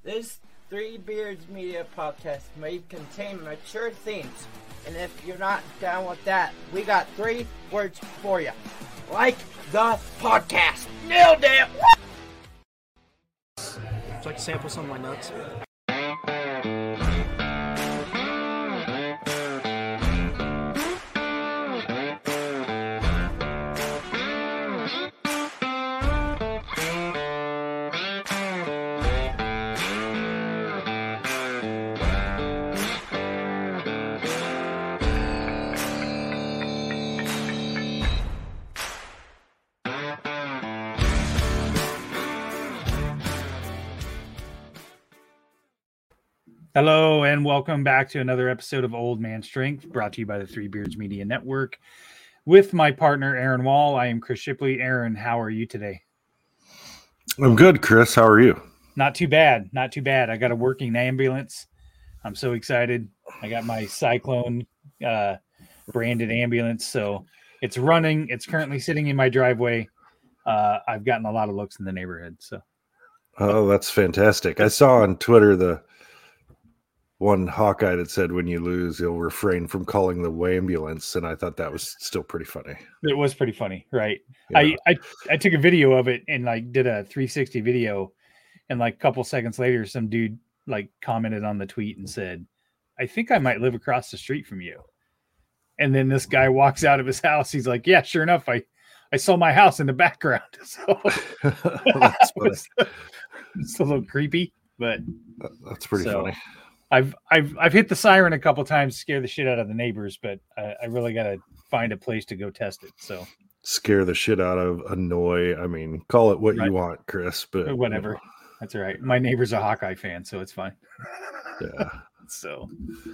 This Three Beards Media podcast may contain mature themes, and if you're not down with that, we got 3 words for you. Like the podcast. Nailed it! Would you like to sample some of my nuts? Hello and welcome back to another episode of Old Man Strength, brought to you by the Three Beards Media Network. With my partner, Aaron Wall, I am Chris Shipley. Aaron, how are you today? I'm good, Chris. How are you? Not too bad. Not too bad. I got a working ambulance. I'm so excited. I got my Cyclone branded ambulance, so it's running. It's currently sitting in my driveway. I've gotten a lot of looks in the neighborhood. So, oh, that's fantastic. I saw on Twitter the one Hawkeye that said when you lose, you'll refrain from calling the ambulance, and I thought that was still pretty funny. It was pretty funny, right? Yeah. I took a video of it and like did a 360 video, and like a couple seconds later, some dude like commented on the tweet and said, "I think I might live across the street from you." And then this guy walks out of his house. He's like, "Yeah, sure enough, I saw my house in the background." So That's funny. it's a little creepy, but That's pretty funny. I've hit the siren a couple times to scare the shit out of the neighbors, but I really got to find a place to go test it. So Scare the shit out of, annoy. I mean, call it what Right. you want, Chris, but whatever. you know, That's all right. My neighbor's a Hawkeye fan, so it's fine. yeah. So,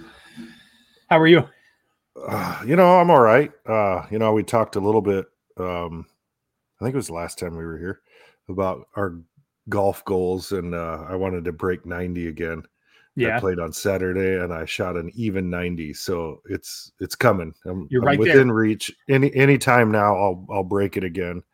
how are you? I'm all right. We talked a little bit. I think it was the last time we were here about our golf goals, and I wanted to break 90 again. Yeah, I played on Saturday and I shot an even 90, so it's coming. I'm right within there. reach. Any time now, I'll break it again.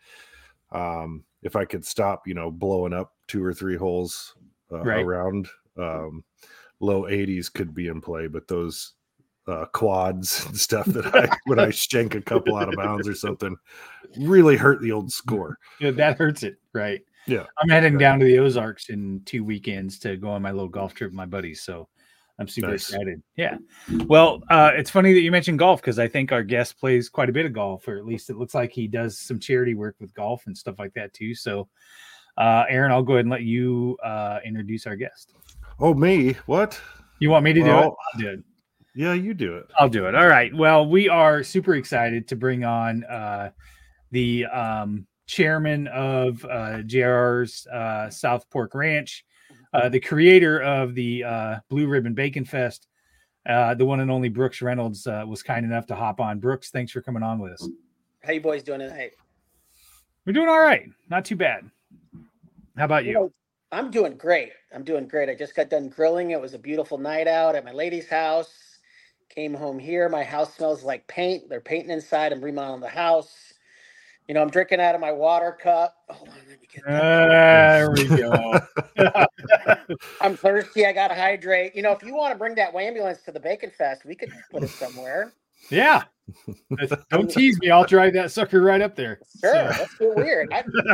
If I could stop, blowing up 2 or 3 holes Right. around, low 80s could be in play, but those quads and stuff that when I shank a couple out of bounds or something really hurt the old score. Yeah, that hurts it, right? Yeah, I'm heading down to the Ozarks in 2 weekends to go on my little golf trip with my buddies, so I'm super Nice. excited. Yeah. Well, it's funny that you mentioned golf because I think our guest plays quite a bit of golf, or at least it looks like he does some charity work with golf and stuff like that too. So, Aaron, I'll go ahead and let you introduce our guest. Oh, me? What? You want me to do it? Well, I'll do it. Yeah, you do it. I'll do it. All right. Well, we are super excited to bring on the chairman of JR's South Pork Ranch, the creator of the Blue Ribbon Bacon Fest, the one and only Brooks Reynolds was kind enough to hop on. Brooks, thanks for coming on with us. How you boys doing tonight? We're doing all right. Not too bad. How about you? I'm doing great. I just got done grilling. It was a beautiful night out at my lady's house. Came home here. My house smells like paint. They're painting inside. I'm remodeling the house. I'm drinking out of my water cup. Hold on, let me get that. There we go. I'm thirsty. I got to hydrate. If you want to bring that ambulance to the Bacon Fest, we could put it somewhere. Yeah. Don't tease me. I'll drive that sucker right up there. Sure. So. Let's get weird.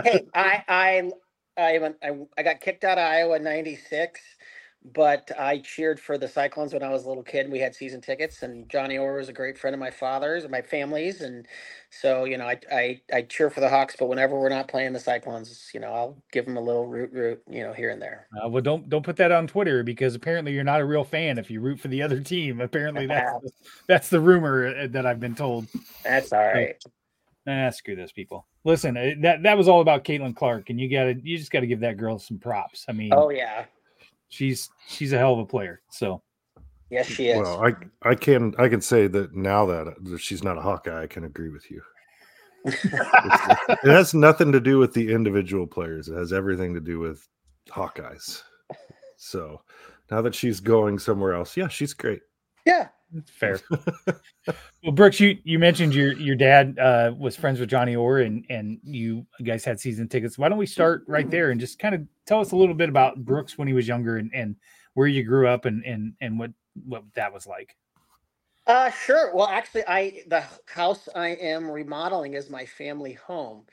I got kicked out of Iowa in '96, but I cheered for the Cyclones when I was a little kid. We had season tickets, and Johnny Orr was a great friend of my father's and my family's, and so I cheer for the Hawks. But whenever we're not playing the Cyclones, I'll give them a little root, here and there. Well, don't put that on Twitter because apparently you're not a real fan if you root for the other team. Apparently that's the rumor that I've been told. That's all right. Screw those people. Listen, that was all about Caitlin Clark, and you just got to give that girl some props. I mean, oh yeah, she's a hell of a player. So yes, she is. Well, I can say that now that she's not a Hawkeye, I can agree with you. It has nothing to do with the individual players. It has everything to do with Hawkeyes. So now that she's going somewhere else, yeah, she's great. Yeah, Fair. Well, Brooks, you mentioned your dad was friends with Johnny Orr, and you guys had season tickets. Why don't we start right there and just kind of tell us a little bit about Brooks when he was younger, and where you grew up, and what that was like. Sure. Well, actually, the house I am remodeling is my family home.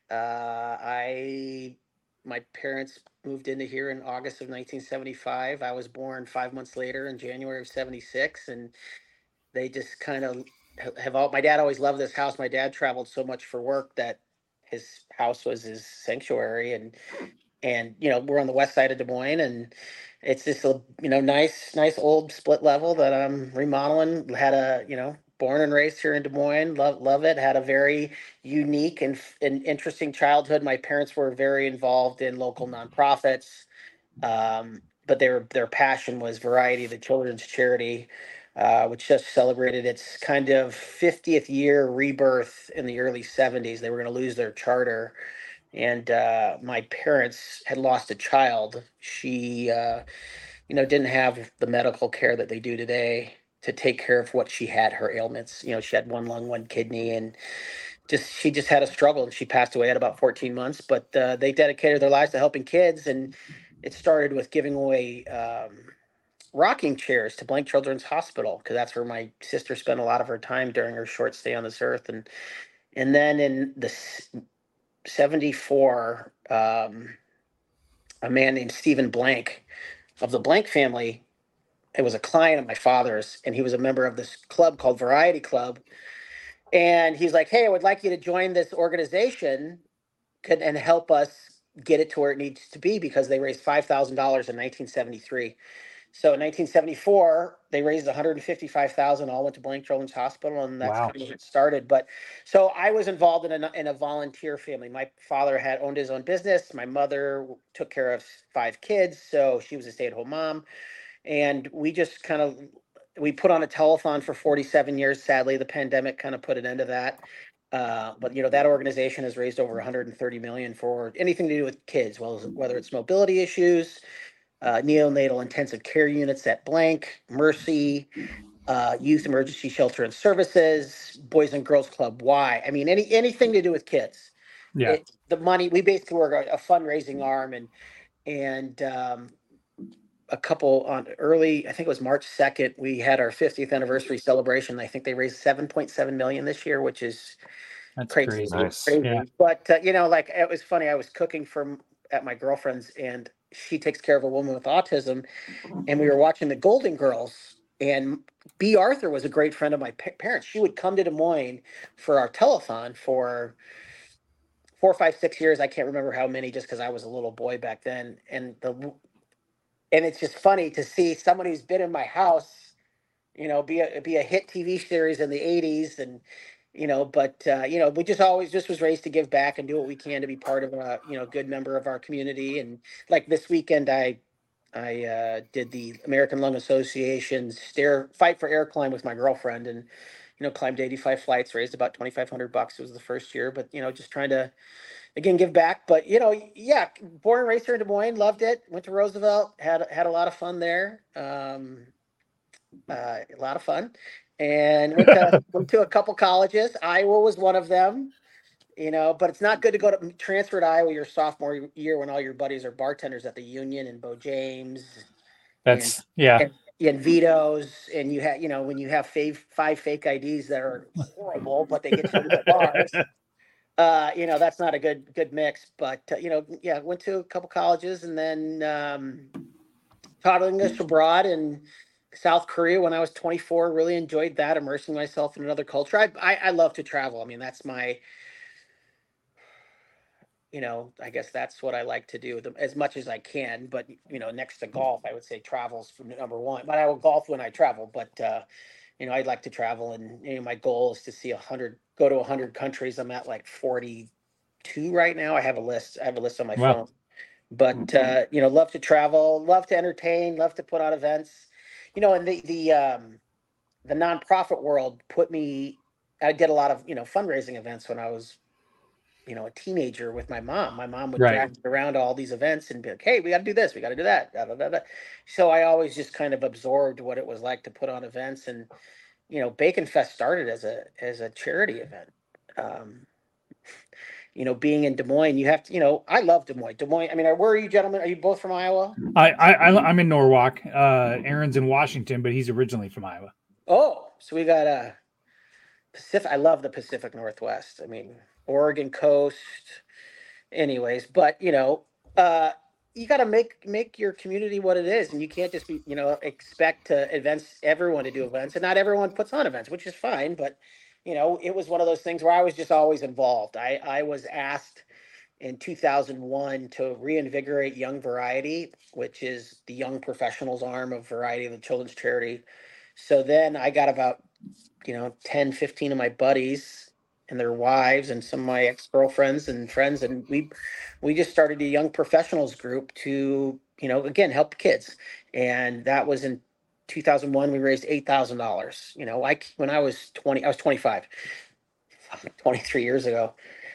I My parents moved into here in August of 1975. I was born 5 months later in January of 76, and they just kind of have all. My dad always loved this house. My dad traveled so much for work that his house was his sanctuary, and we're on the west side of Des Moines, and it's this nice old split level that I'm remodeling. Had a born and raised here in Des Moines, love it. Had a very unique and interesting childhood. My parents were very involved in local nonprofits, but their passion was Variety, the children's charity, which just celebrated its kind of 50th year rebirth in the early 70s. They were going to lose their charter, and my parents had lost a child. She didn't have the medical care that they do today to take care of what she had, her ailments. She had one lung, one kidney, and she just had a struggle, and she passed away at about 14 months. But they dedicated their lives to helping kids, and it started with giving away rocking chairs to Blank Children's Hospital, because that's where my sister spent a lot of her time during her short stay on this earth. And then in the 74, a man named Stephen Blank of the Blank family, it was a client of my father's, and he was a member of this club called Variety Club. And he's like, "Hey, I would like you to join this organization and help us get it to where it needs to be," because they raised $5,000 in 1973. So in 1974, they raised 155,000, all went to Blank Children's Hospital, and that's Wow. kind of it started. But so I was involved in a volunteer family. My father had owned his own business. My mother took care of 5 kids, so she was a stay-at-home mom. And we just we put on a telethon for 47 years. Sadly, the pandemic kind of put an end to that. But that organization has raised over 130 million for anything to do with kids, well, whether it's mobility issues, neonatal intensive care units at Blank, Mercy, Youth Emergency Shelter and Services, Boys and Girls Club Y. I mean, anything to do with kids. Yeah. The money, we basically were a fundraising arm, and a couple on early, I think it was March 2nd, we had our 50th anniversary celebration. I think they raised 7.7 million this year, which is That's crazy. crazy. Nice. Crazy. Yeah. But like, it was funny. I was cooking at my girlfriend's, and she takes care of a woman with autism, and we were watching the Golden Girls. And B. Arthur was a great friend of my parents. She would come to Des Moines for our telethon for 4, 5, 6 years. I can't remember how many, just because I was a little boy back then. And it's just funny to see someone who's been in my house, be a hit TV series in the 80s. And but we just was raised to give back and do what we can to be part of a good member of our community. And like this weekend, I did the American Lung Association's fight for air climb with my girlfriend, and climbed 85 flights, raised about $2,500. It was the first year, but just trying to again give back. But yeah, born and raised here in Des Moines, loved it. Went to Roosevelt, had a lot of fun there. A lot of fun, and went to a couple colleges. Iowa was one of them. But it's not good to go to transfer to Iowa your sophomore year when all your buddies are bartenders at the Union, and Bo James That's yeah. and Vito's, and you have when you have 5 fake IDs that are horrible, but they get you into the bars. That's not a good mix. But yeah, went to a couple colleges, and then taught English abroad in South Korea when I was 24. Really enjoyed that, immersing myself in another culture. I love to travel. I mean, that's my, I guess that's what I like to do as much as I can. But next to golf, I would say travel's number one. But I will golf when I travel. But I'd like to travel, and my goal is to see go to 100 countries. I'm at like 42 right now. I have a list on my Wow. phone. But love to travel, love to entertain, love to put on events. And the nonprofit world I did a lot of fundraising events when I was a teenager with my mom. My mom would Right. drag me around to all these events and be like, "Hey, we got to do this, we got to do that." Da, da, da, da. So I always just kind of absorbed what it was like to put on events, and Bacon Fest started as a charity event. Um, Being in Des Moines, you have to, I love Des Moines. Des Moines. I mean, where are you gentlemen? Are you both from Iowa? I'm in Norwalk. Aaron's in Washington, but he's originally from Iowa. Oh, so we got Pacific. I love the Pacific Northwest. I mean, Oregon coast. Anyways, but you got to make your community what it is, and you can't just be expect everyone to do events, and not everyone puts on events, which is fine. But it was one of those things where I was just always involved. I was asked in 2001 to reinvigorate Young Variety, which is the young professionals arm of Variety, the children's charity. So then I got about 10, 15 of my buddies and their wives and some of my ex-girlfriends and friends, and we just started a young professionals group to again help kids. And that was in 2001. We raised $8,000. When I was 20, I was 25, 23 years ago.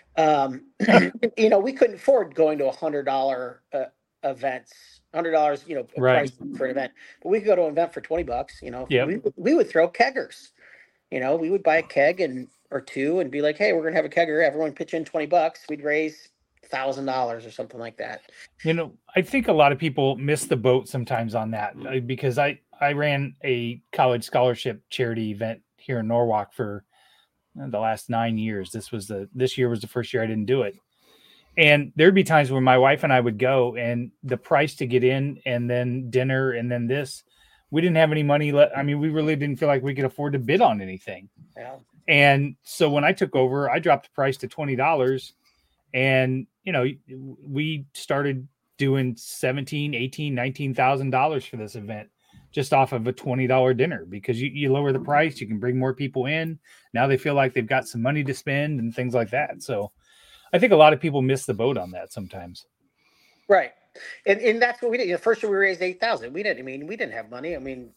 We couldn't afford going to $100 events, $100, Right. price for an event, but we could go to an event for $20. Yep. We would throw keggers. We would buy a keg or two and be like, "Hey, we're gonna have a kegger. Everyone pitch in $20. We'd raise $1,000 or something like that." I think a lot of people miss the boat sometimes on that because I ran a college scholarship charity event here in Norwalk for the last 9 years. This year was the first year I didn't do it. And there'd be times where my wife and I would go, and the price to get in and then dinner and then this, we didn't have any money left. I mean, we really didn't feel like we could afford to bid on anything. Yeah. And so when I took over, I dropped the price to $20, and we started doing $17,000, $18,000, $19,000 for this event just off of a $20 dinner, because you lower the price, you can bring more people in. Now they feel like they've got some money to spend and things like that. So I think a lot of people miss the boat on that sometimes. Right. And that's what we did. First year we raised 8,000. We didn't have money.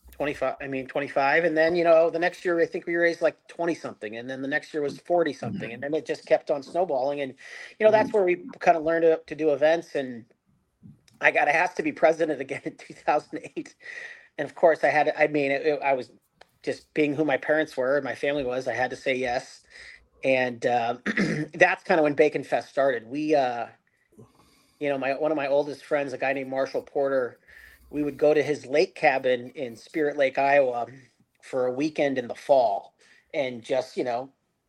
25. And then, the next year, I think we raised like 20 something. And then the next year was 40 something. And then it just kept on snowballing. And, that's where we kind of learned to do events. And I got asked to be president again in 2008. And of course I was just being who my parents were and my family was, I had to say yes. And that's kind of when Bacon Fest started. We, one of my oldest friends, a guy named Marshall Porter, we would go to his lake cabin in Spirit Lake, Iowa for a weekend in the fall, and just, 10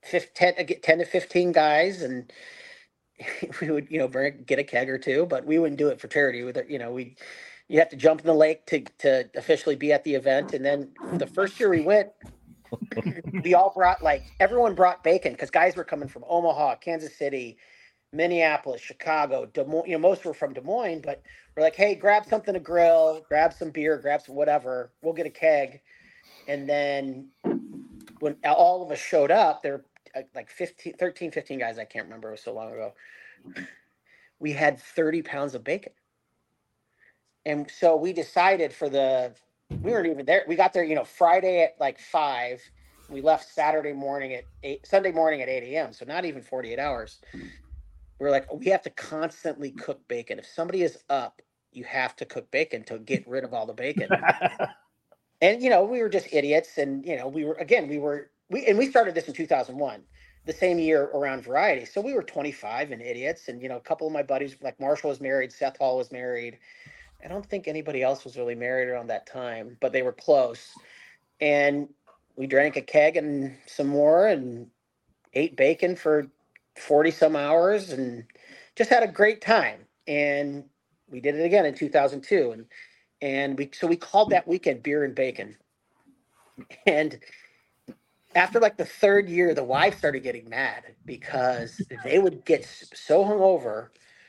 to 15 guys. And we would, get a keg or two, but we wouldn't do it for charity. You have to jump in the lake to officially be at the event. And then the first year we went, we all brought, everyone brought bacon, because guys were coming from Omaha, Kansas City, Minneapolis, Chicago, Des Moines. Most were from Des Moines, but we're like, "Hey, grab something to grill, grab some beer, grab some whatever. We'll get a keg." And then when all of us showed up, there were like 13, 15 guys. I can't remember. It was so long ago. We had 30 pounds of bacon. And so we decided we weren't even there. We got there, Friday at like 5. We left Saturday morning at 8, Sunday morning at 8 a.m. So not even 48 hours. We're like, we have to constantly cook bacon. If somebody is up, you have to cook bacon to get rid of all the bacon. And, we were just idiots. And, we started this in 2001, the same year around Variety. So we were 25 and idiots. And, a couple of my buddies, like Marshall was married, Seth Hall was married. I don't think anybody else was really married around that time, but they were close. And we drank a keg and some more and ate bacon for 40 some hours and just had a great time. And we did it again in 2002. And we called that weekend Beer and Bacon. And after like the third year, the wife started getting mad because they would get so hungover,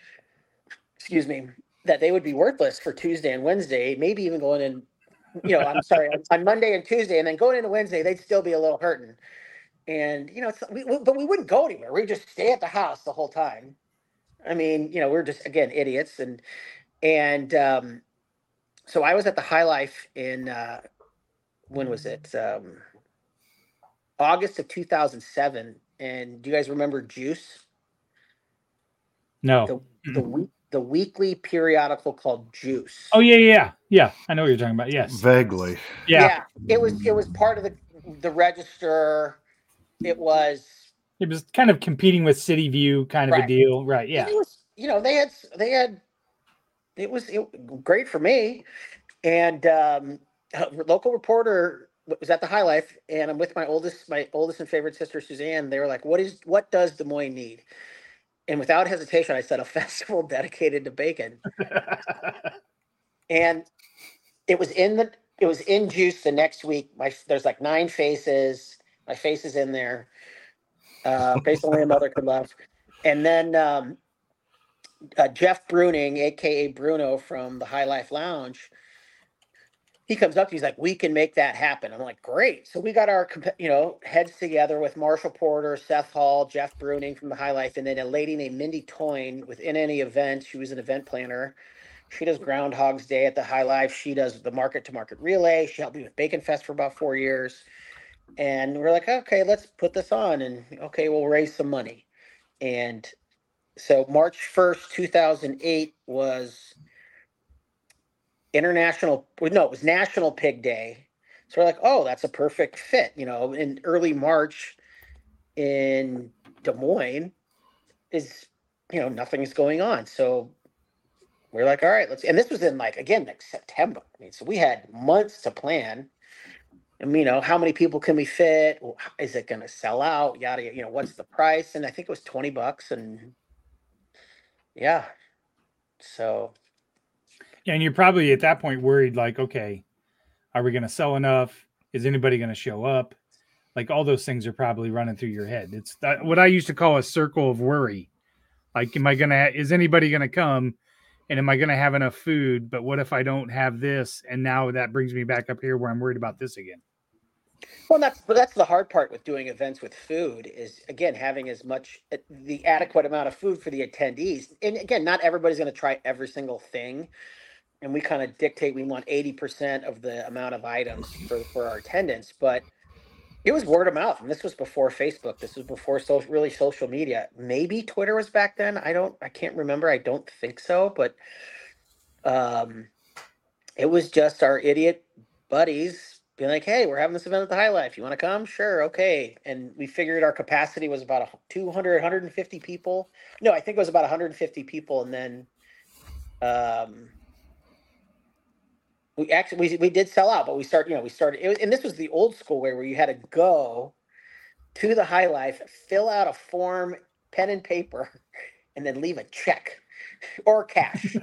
that they would be worthless for Tuesday and Wednesday, maybe even going in, on Monday and Tuesday, and then going into Wednesday, they'd still be a little hurting. And, but we wouldn't go anywhere. We'd just stay at the house the whole time. We're just, again, idiots. And so I was at the High Life in, when was it? August of 2007. And do you guys remember Juice? No. The weekly periodical called Juice. Oh yeah. I know what you're talking about. Yes. Vaguely. Yeah. It was part of the Register. It was kind of competing with City View kind of a deal, right? Yeah. And it was, they had it was great for me. And a local reporter was at the High Life, and I'm with my oldest and favorite sister Suzanne. They were like, what does Des Moines need? And without hesitation, I said a festival dedicated to bacon. And it was in Juice the next week. There's like 9 faces. My face is in there. Face only a mother could love. And then Jeff Bruning, aka Bruno from the High Life Lounge, he comes up. He's like, "We can make that happen." I'm like, "Great!" So we got our heads together with Marshall Porter, Seth Hall, Jeff Bruning from the High Life, and then a lady named Mindy Toyne within any event. She was an event planner. She does Groundhog's Day at the High Life. She does the Market to Market Relay. She helped me with Bacon Fest for about 4 years. And we're like, okay, let's put this on, and okay, we'll raise some money. And so March 1st, 2008 was it was National Pig Day. So we're like, oh, that's a perfect fit. In early March in Des Moines is, nothing's going on. So we're like, all right, and this was in like September. So we had months to plan. And, how many people can we fit? Is it going to sell out? Yada, what's the price? And I think it was $20. And yeah. So. Yeah, and you're probably at that point worried, like, okay, are we going to sell enough? Is anybody going to show up? Like, all those things are probably running through your head. It's what I used to call a circle of worry. Like, is anybody going to come? And am I going to have enough food? But what if I don't have this? And now that brings me back up here where I'm worried about this again. Well, that's the hard part with doing events with food is, again, having the adequate amount of food for the attendees. And again, not everybody's going to try every single thing. And we kind of dictate we want 80% of the amount of items for our attendance. But it was word of mouth. And this was before Facebook. This was before social media. Maybe Twitter was back then. I can't remember. I don't think so. But it was just our idiot buddies being like, hey, we're having this event at the High Life. You want to come? Sure. Okay. And we figured our capacity was about 200, 150 people. No, I think it was about 150 people. And then we did sell out, but we started, and this was the old school way where you had to go to the High Life, fill out a form, pen and paper, and then leave a check or cash.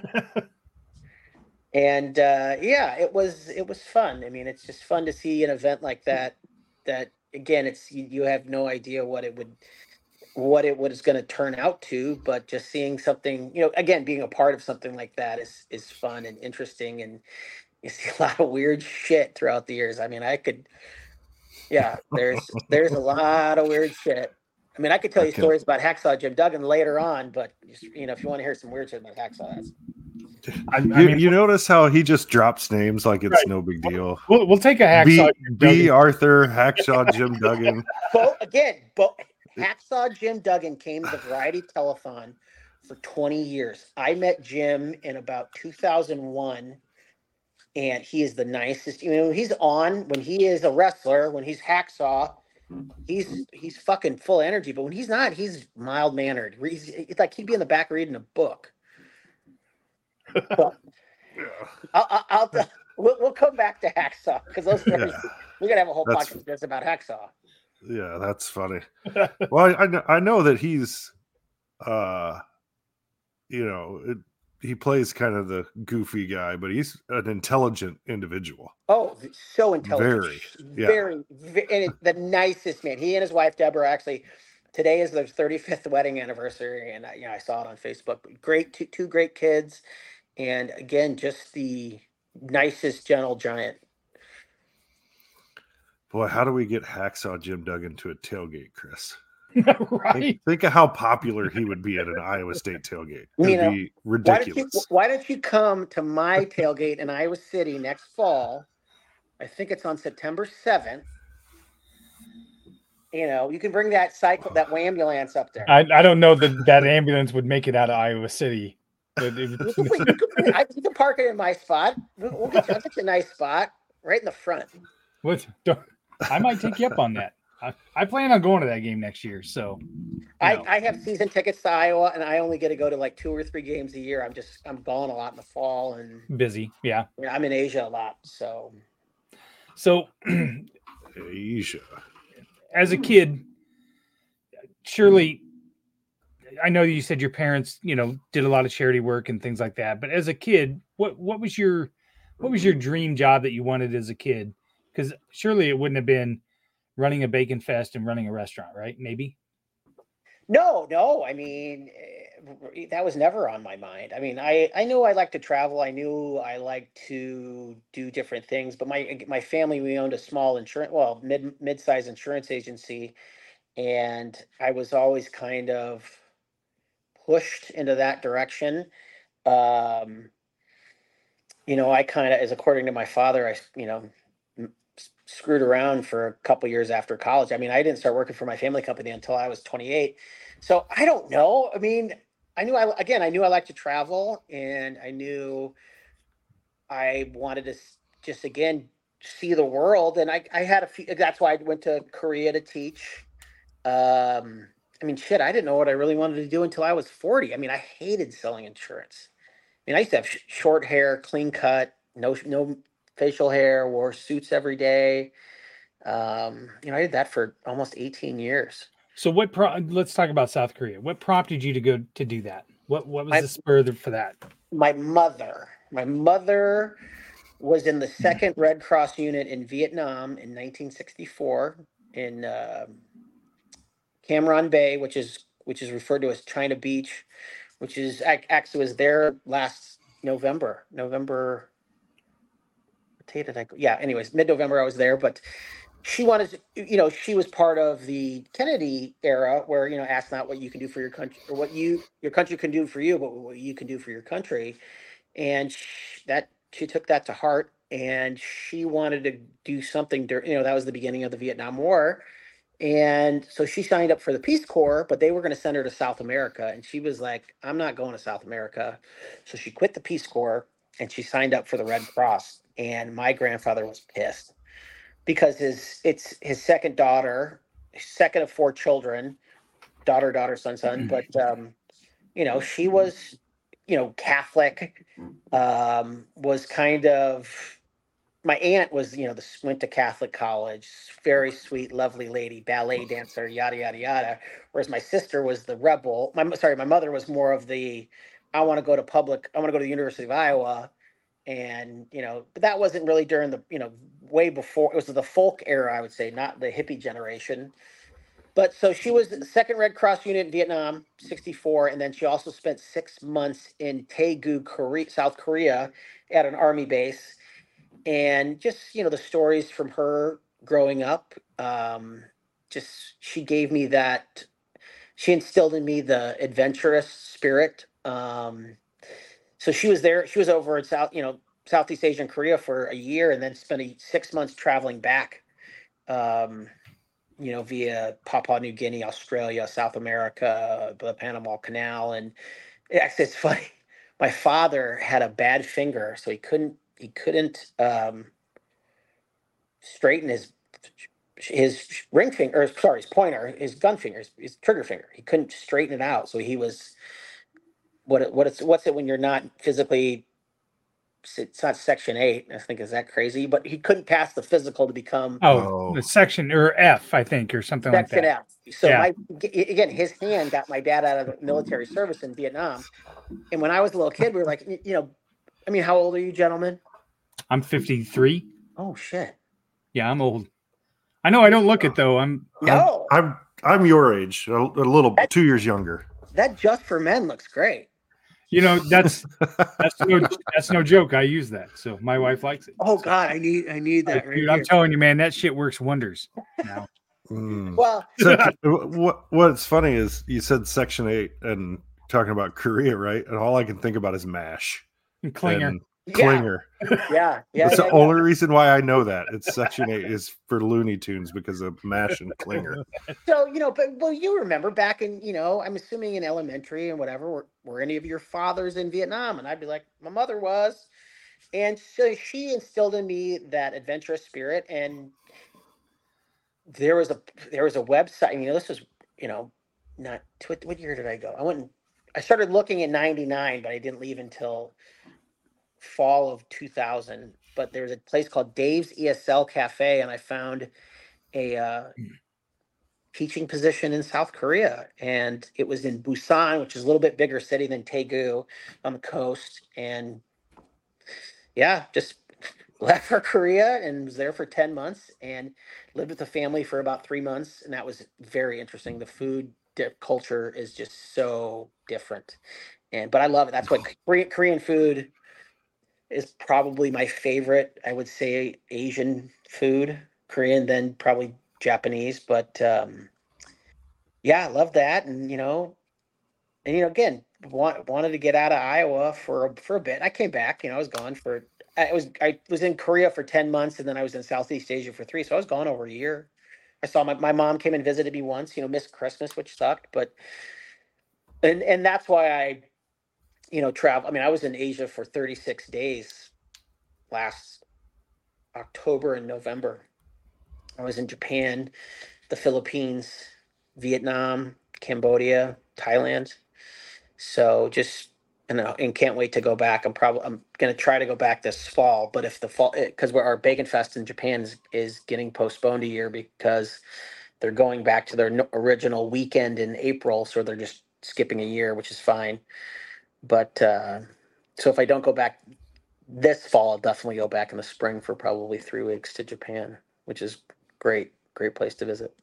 And it was fun. I mean, it's just fun to see an event like that again, you have no idea what it was going to turn out to, but just seeing something, again, being a part of something like that is fun and interesting. And you see a lot of weird shit throughout the years. I mean, there's a lot of weird shit. I mean, I could tell you stories about Hacksaw Jim Duggan later on, but if you want to hear some weird shit about Hacksaw, you notice how he just drops names like it's no big deal. We'll take a Hacksaw. B. Arthur, Hacksaw Jim Duggan. Hacksaw Jim Duggan came to the Variety Telethon for 20 years. I met Jim in about 2001. And he is the nicest. He's on when he is a wrestler. When he's Hacksaw, he's fucking full energy. But when he's not, he's mild mannered. It's like he'd be in the back reading a book. But we'll come back to Hacksaw because those stories, we're gonna have a whole podcast just about Hacksaw. Yeah, that's funny. Well, I know that he's, he plays kind of the goofy guy, but he's an intelligent individual. Oh, so intelligent. Very, and the nicest man. He and his wife, Deborah, actually, today is their 35th wedding anniversary. And I saw it on Facebook. Great, two great kids. And again, just the nicest gentle giant. Boy, how do we get Hacksaw Jim Duggan to a tailgate, Chris? Right. Think of how popular he would be at an Iowa State tailgate. It would be ridiculous. Why don't you come to my tailgate in Iowa City next fall? I think it's on September 7th. You know, you can bring that ambulance up there. I don't know that ambulance would make it out of Iowa City. But You can park it in my spot. I'll get you a nice spot right in the front. I might take you up on that. I plan on going to that game next year. So I have season tickets to Iowa, and I only get to go to like 2 or 3 games a year. I'm gone a lot in the fall and busy. Yeah. I'm in Asia a lot. So Asia. As a kid, surely, I know you said your parents, did a lot of charity work and things like that. But as a kid, what was your dream job that you wanted as a kid? Because surely it wouldn't have been running a bacon fest and running a restaurant, right? Maybe. No. I mean, that was never on my mind. I mean, I knew I liked to travel. I knew I liked to do different things. But my family, we owned a small mid-sized insurance agency, and I was always kind of pushed into that direction. I kind of, as according to my father, screwed around for a couple years after college. I mean, I didn't start working for my family company until I was 28. So I don't know. I mean, I knew I liked to travel, and I knew I wanted to just, again, see the world. And I had that's why I went to Korea to teach. I mean, shit, I didn't know what I really wanted to do until I was 40. I mean, I hated selling insurance. I mean, I used to have short hair, clean cut, no facial hair, wore suits every day. I did that for almost 18 years. So let's talk about South Korea. What prompted you to go to do that? What was the spur for that? My mother was in the 2nd Red Cross unit in Vietnam in 1964 in Cam Ranh Bay, which is referred to as China Beach, which is actually was there last November. Anyways, mid-November I was there, but she wanted to, she was part of the Kennedy era where, ask not what you can do for your country or what your country can do for you, but what you can do for your country. And she took that to heart, and she wanted to do something that was the beginning of the Vietnam War. And so she signed up for the Peace Corps, but they were going to send her to South America. And she was like, I'm not going to South America. So she quit the Peace Corps and she signed up for the Red Cross. And my grandfather was pissed because it's his second daughter, second of 4 children, daughter, son. But, she was, Catholic, was kind of, my aunt was, went to Catholic college, very sweet, lovely lady, ballet dancer, yada, yada, yada. Whereas my sister was the rebel. My mother was more of the, I want to go to the University of Iowa. And, but that wasn't really during the, way before, it was the folk era, I would say, not the hippie generation. But so she was the 2nd Red Cross unit in Vietnam, 64. And then she also spent 6 months in Daegu, South Korea at an army base. And just, the stories from her growing up, she gave me that, she instilled in me the adventurous spirit. So she was there, she was over in Southeast Asia and Korea for a year, and then spent 6 months traveling back, via Papua New Guinea, Australia, South America, the Panama Canal. And it's funny. My father had a bad finger, so he couldn't straighten his ring finger, his pointer, his gun finger, his trigger finger. He couldn't straighten it out. So he was what's it when you're not physically, it's not Section 8. I think, is that crazy? But he couldn't pass the physical to become the Section or F, I think, or something like that. Section F. So his hand got my dad out of the military service in Vietnam. And when I was a little kid, we were like, how old are you, gentlemen? I'm 53. Oh shit. Yeah, I'm old. I know I don't look it though. I'm your age, a little 2 years younger. That Just for Men looks great. That's no joke. I use that, so my wife likes it. Oh God, I need that. Dude, I'm telling you, man, that shit works wonders now. Well, what's funny is you said Section 8 and talking about Korea, right? And all I can think about is MASH and Klinger. Klinger. Yeah. That's the only reason why I know that. It's Section 8 is for Looney Tunes because of MASH and Klinger. So, but you remember back in, I'm assuming in elementary and whatever, were any of your fathers in Vietnam? And I'd be like, my mother was. And so she instilled in me that adventurous spirit. And there was a website, this was, not, what year did I go? I started looking in 99, but I didn't leave until fall of 2000. But there was a place called Dave's ESL Cafe, and I found a teaching position in South Korea, and it was in Busan, which is a little bit bigger city than Daegu on the coast. And yeah, just left for Korea and was there for 10 months and lived with the family for about 3 months, and that was very interesting. The food culture is just so different, but I love it. That's what Korean food is probably my favorite. I would say Asian food, Korean, then probably Japanese. But yeah, I love that. And again, wanted to get out of Iowa for a bit. I came back. I was gone for. I was in Korea for 10 months, and then I was in Southeast Asia for 3. So I was gone over a year. I saw my mom came and visited me once. Missed Christmas, which sucked, but and that's why I travel. I mean, I was in Asia for 36 days last October and November. I was in Japan, the Philippines, Vietnam, Cambodia, Thailand. So just, and can't wait to go back. I'm going to try to go back this fall, but if the fall, because our Bacon Fest in Japan is getting postponed a year because they're going back to their original weekend in April. So they're just skipping a year, which is fine. But so if I don't go back this fall, I'll definitely go back in the spring for probably 3 weeks to Japan, which is great place to visit.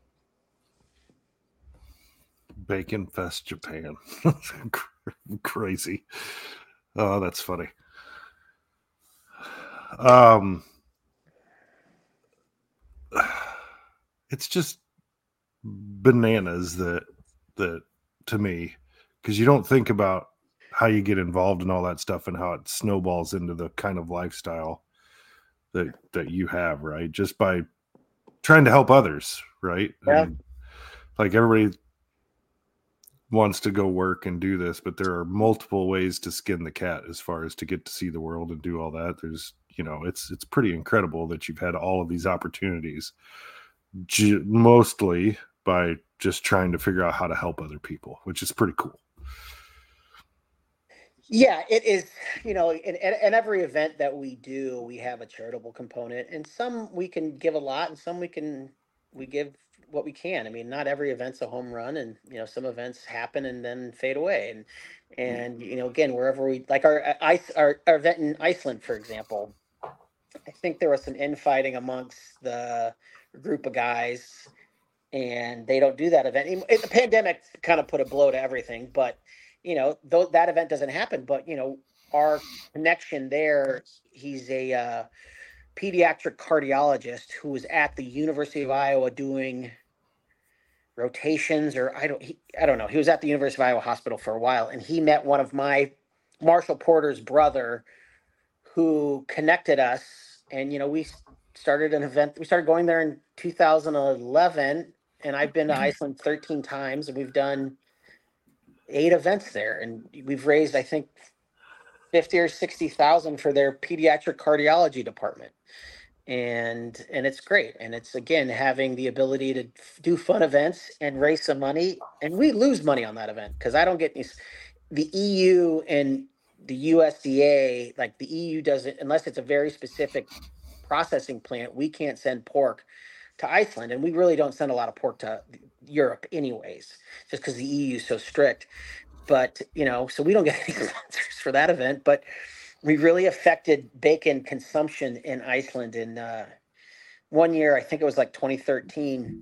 Bacon Fest Japan. Crazy. Oh, that's funny. It's just bananas that to me, because you don't think about how you get involved in all that stuff and how it snowballs into the kind of lifestyle that you have, right? Just by trying to help others, right? Yeah. And like everybody wants to go work and do this, but there are multiple ways to skin the cat as far as to get to see the world and do all that. There's, it's pretty incredible that you've had all of these opportunities, mostly by just trying to figure out how to help other people, which is pretty cool. Yeah, it is. In every event that we do, we have a charitable component, and some we can give a lot, and some we give what we can. I mean, not every event's a home run, and some events happen and then fade away. And again, wherever we like our event in Iceland, for example, I think there was some infighting amongst the group of guys, and they don't do that event. The pandemic kind of put a blow to everything, but though that event doesn't happen, but our connection there, he's a pediatric cardiologist who was at the University of Iowa doing rotations, or I don't know. He was at the University of Iowa Hospital for a while, and he met one of my Marshall Porter's brother, who connected us, and we started an event. We started going there in 2011, and I've been to Iceland 13 times, and we've done 8 events there, and we've raised, I think, 50 or 60,000 for their pediatric cardiology department. And it's great. And it's, again, having the ability to do fun events and raise some money. And we lose money on that event because I don't get the EU and the USDA, like the EU doesn't, unless it's a very specific processing plant, we can't send pork to Iceland, and we really don't send a lot of pork to Europe anyways, just because the EU is so strict. But so we don't get any sponsors for that event. But we really affected bacon consumption in Iceland in one year. I think it was like 2013.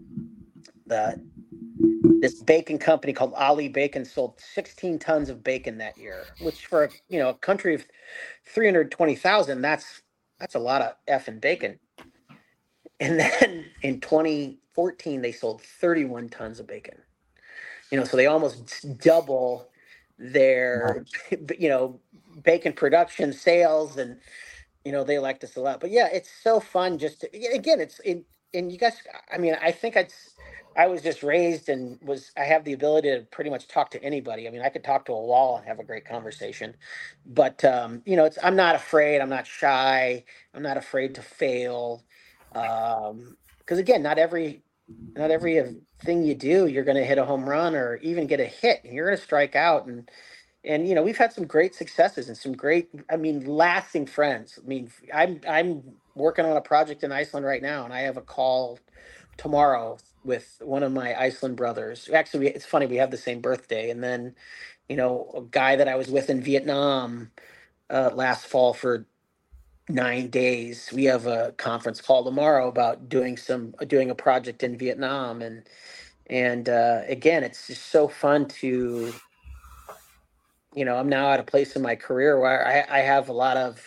This bacon company called Ali Bacon sold 16 tons of bacon that year, which for a country of 320,000, that's a lot of effing bacon. And then in 2014, they sold 31 tons of bacon. So they almost double their, bacon production, sales, and they liked us a lot. But yeah, it's so fun. Just again, and you guys. I mean, I think I was just raised and I have the ability to pretty much talk to anybody. I mean, I could talk to a wall and have a great conversation. But I'm not afraid. I'm not shy. I'm not afraid to fail. Because again, not every thing you do, you're going to hit a home run or even get a hit. You're going to strike out, and we've had some great successes and some great, I mean, lasting friends. I mean, I'm working on a project in Iceland right now, and I have a call tomorrow with one of my Iceland brothers. Actually, it's funny, we have the same birthday. And then a guy that I was with in Vietnam last fall for 9 days. We have a conference call tomorrow about doing a project in Vietnam, and again, it's just so fun to I'm now at a place in my career where I have a lot of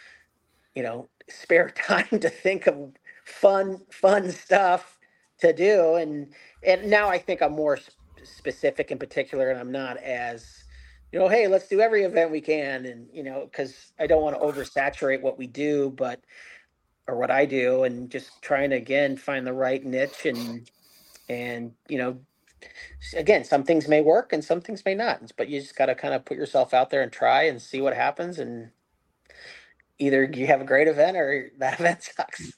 spare time to think of fun stuff to do, and now I think I'm more specific and particular, and I'm not as hey, let's do every event we can, and because I don't want to oversaturate what we do, or what I do, and just trying to again find the right niche, and again, some things may work and some things may not, but you just got to kind of put yourself out there and try and see what happens, and either you have a great event or that event sucks.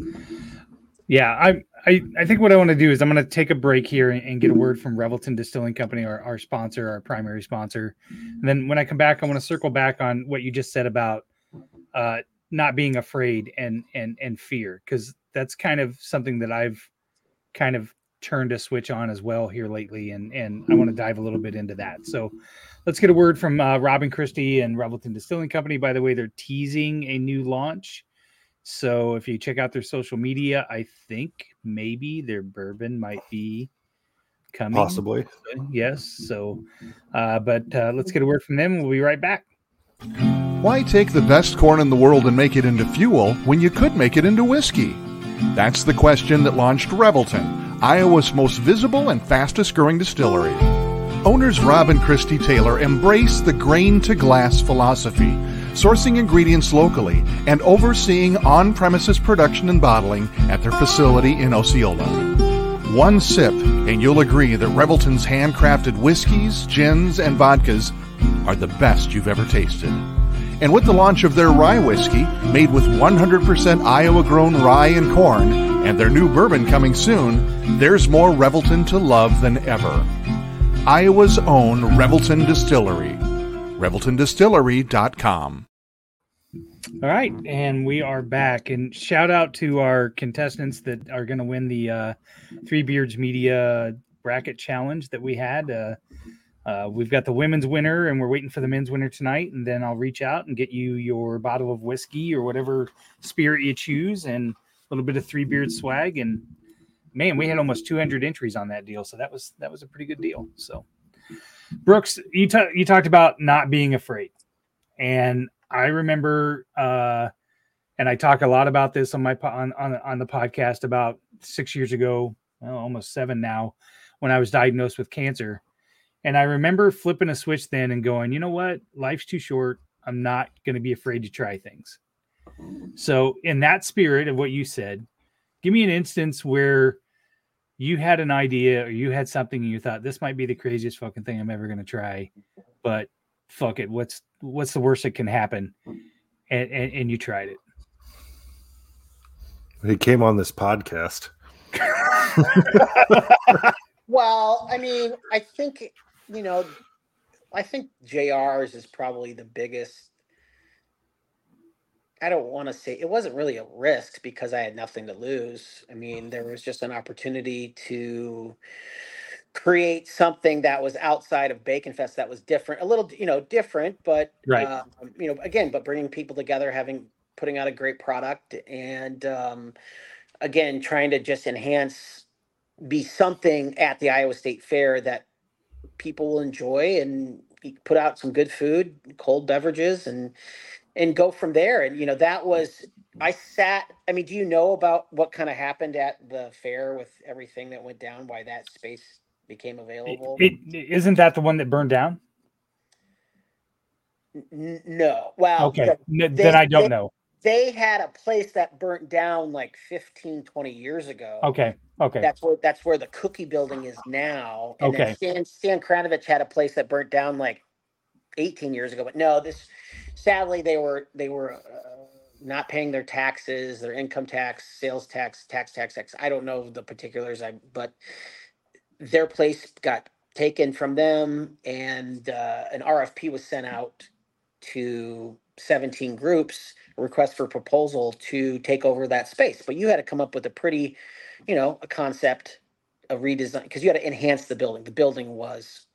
Yeah, I think what I want to do is I'm going to take a break here and get a word from Revelton Distilling Company, our sponsor, our primary sponsor. And then when I come back, I want to circle back on what you just said about not being afraid and fear, because that's kind of something that I've kind of turned a switch on as well here lately, and I want to dive a little bit into that. So let's get a word from Robin Christie and Revelton Distilling Company. By the way, they're teasing a new launch. So if you check out their social media, I think maybe their bourbon might be coming. Possibly. Yes. So, but let's get a word from them. We'll be right back. Why take the best corn in the world and make it into fuel when you could make it into whiskey? That's the question that launched Revelton, Iowa's most visible and fastest growing distillery. Owners Rob and Christy Taylor embrace the grain-to-glass philosophy, sourcing ingredients locally and overseeing on-premises production and bottling at their facility in Osceola. One sip and you'll agree that Revelton's handcrafted whiskeys, gins, and vodkas are the best you've ever tasted. And with the launch of their rye whiskey, made with 100% Iowa-grown rye and corn, and their new bourbon coming soon, there's more Revelton to love than ever. Iowa's own Revelton Distillery. ReveltonDistillery.com. All right, and we are back. And shout out to our contestants that are going to win the Three Beards Media Bracket Challenge that we had. We've got the women's winner, and we're waiting for the men's winner tonight. And then I'll reach out and get you your bottle of whiskey or whatever spirit you choose, and a little bit of Three Beards swag. And man, we had almost 200 entries on that deal, so that was a pretty good deal. So, Brooks, you talked about not being afraid, and I remember, and I talk a lot about this on my on the podcast about 6 years ago, well, almost 7 now, when I was diagnosed with cancer. And I remember flipping a switch then and going, you know what? Life's too short. I'm not going to be afraid to try things. So in that spirit of what you said, give me an instance where you had an idea or you had something and you thought this might be the craziest fucking thing I'm ever going to try, but fuck it. What's the worst that can happen? And you tried it. He came on this podcast. Well, I mean, I think JR's is probably the biggest. I don't want to say it wasn't really a risk because I had nothing to lose. I mean, there was just an opportunity to create something that was outside of Bacon Fest that was different, a little, different, but, right. Again, but bringing people together, putting out a great product, and again, trying to just be something at the Iowa State Fair that people will enjoy, and put out some good food, cold beverages, and go from there. And, I mean, do you know about what kind of happened at the fair with everything that went down, why that space became available? Isn't that the one that burned down? No. Well, Okay, then I don't know. They had a place that burnt down like 15, 20 years ago. Okay. That's where the Cookie Building is now. And Okay. then Stan Kranovich had a place that burnt down like 18 years ago. But no, sadly they were not paying their taxes, their income tax, sales tax. I don't know the particulars. But their place got taken from them, and an RFP was sent out to 17 groups, a request for proposal to take over that space. But you had to come up with a pretty, a concept, a redesign, because you had to enhance the building. The building was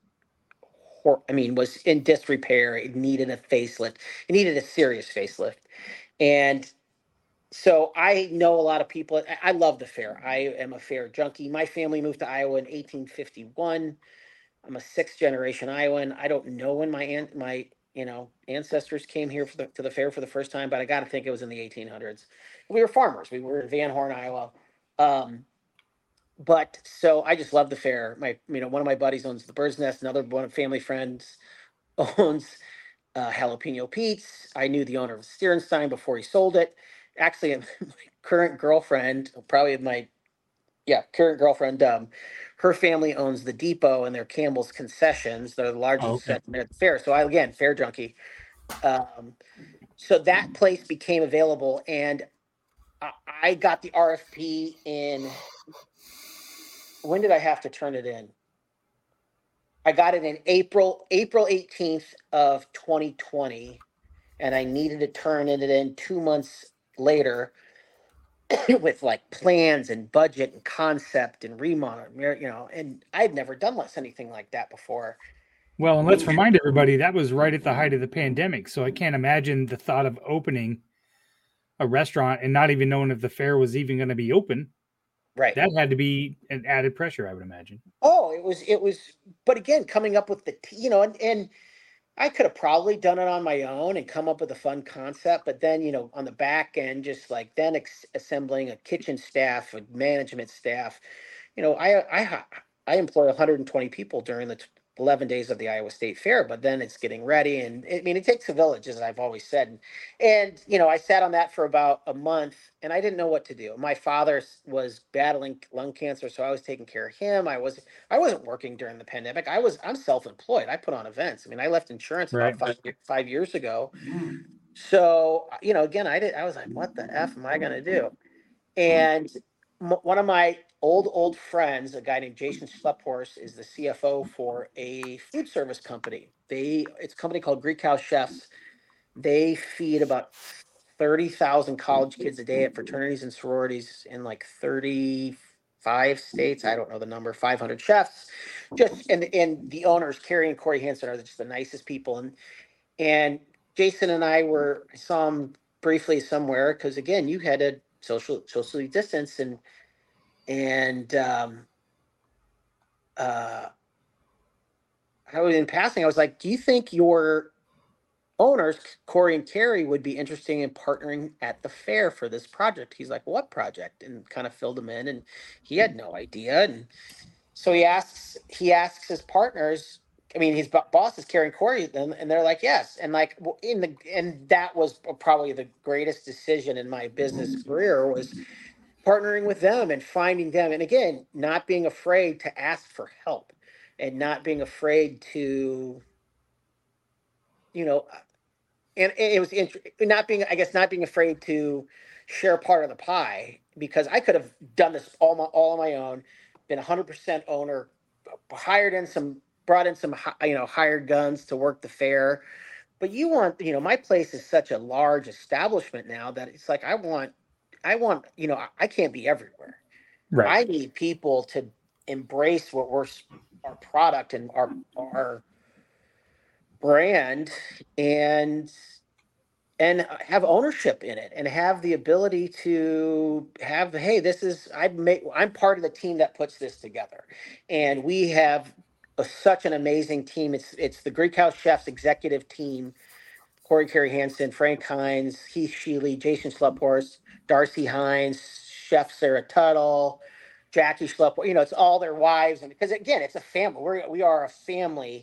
in disrepair. It needed a facelift. It needed a serious facelift. And so I know a lot of people. I love the fair. I am a fair junkie. My family moved to Iowa in 1851. I'm a sixth generation Iowan. I don't know when my ancestors came here to the fair for the first time, but I got to think it was in the 1800s. We were farmers. We were in Van Horn, Iowa. But so I just love the fair. One of my buddies owns the Bird's Nest. Another one of family friends owns Jalapeno Pete's. I knew the owner of Steerenstein before he sold it. Actually, my current girlfriend, her family owns the Depot, and they're Campbell's Concessions. They're the largest at the fair. So fair junkie. So that place became available, and I got the RFP in. When did I have to turn it in? I got it in April 18th of 2020, and I needed to turn it in 2 months later with like plans and budget and concept and remodel, and I'd never done anything like that before. Well, and let's remind everybody that was right at the height of the pandemic. So I can't imagine the thought of opening a restaurant and not even knowing if the fair was even going to be open. Right. That had to be an added pressure, I would imagine. Oh, it was, but again, coming up with and I could have probably done it on my own and come up with a fun concept, but then, on the back end, just like then assembling a kitchen staff, a management staff, I employ 120 people during the 11 days of the Iowa State Fair, but then it's getting ready. And it takes a village, as I've always said. And, I sat on that for about a month, and I didn't know what to do. My father was battling lung cancer, so I was taking care of him. I wasn't working during the pandemic. I'm self-employed. I put on events. I left insurance about 5 years ago. So, again, I was like, what the F am I going to do? And one of my old friends, a guy named Jason Schlepphorst, is the CFO for a food service company. It's a company called Greek House Chefs. They feed about 30,000 college kids a day at fraternities and sororities in like 35 states. I don't know the number. 500 chefs. And the owners, Carrie and Corey Hansen, are just the nicest people. And Jason and I saw him briefly somewhere because, again, you had to socially distance I was in passing. I was like, do you think your owners, Corey and Carrie, would be interested in partnering at the fair for this project? He's like, what project? And kind of filled him in, and he had no idea. And so he asks his partners. His boss is Carrie and Corey, and they're like, yes. And like and that was probably the greatest decision in my business career, was partnering with them and finding them. And again, not being afraid to ask for help, and not being afraid to, and it was not being afraid to share part of the pie, because I could have done this all on my own, been 100% owner, brought in some hired guns to work the fair. But my place is such a large establishment now that it's like, I want, I can't be everywhere. Right. I need people to embrace our product and our brand, and have ownership in it, and have the ability to have, hey, I'm part of the team that puts this together. And we have such an amazing team. It's the Greek House Chefs executive team: Corey Carey Hansen, Frank Hines, Heath Sheely, Jason Schlepphorst, Darcy Hines, Chef Sarah Tuttle, Jackie Schlepphorst. It's all their wives, and because again, it's a family. We are a family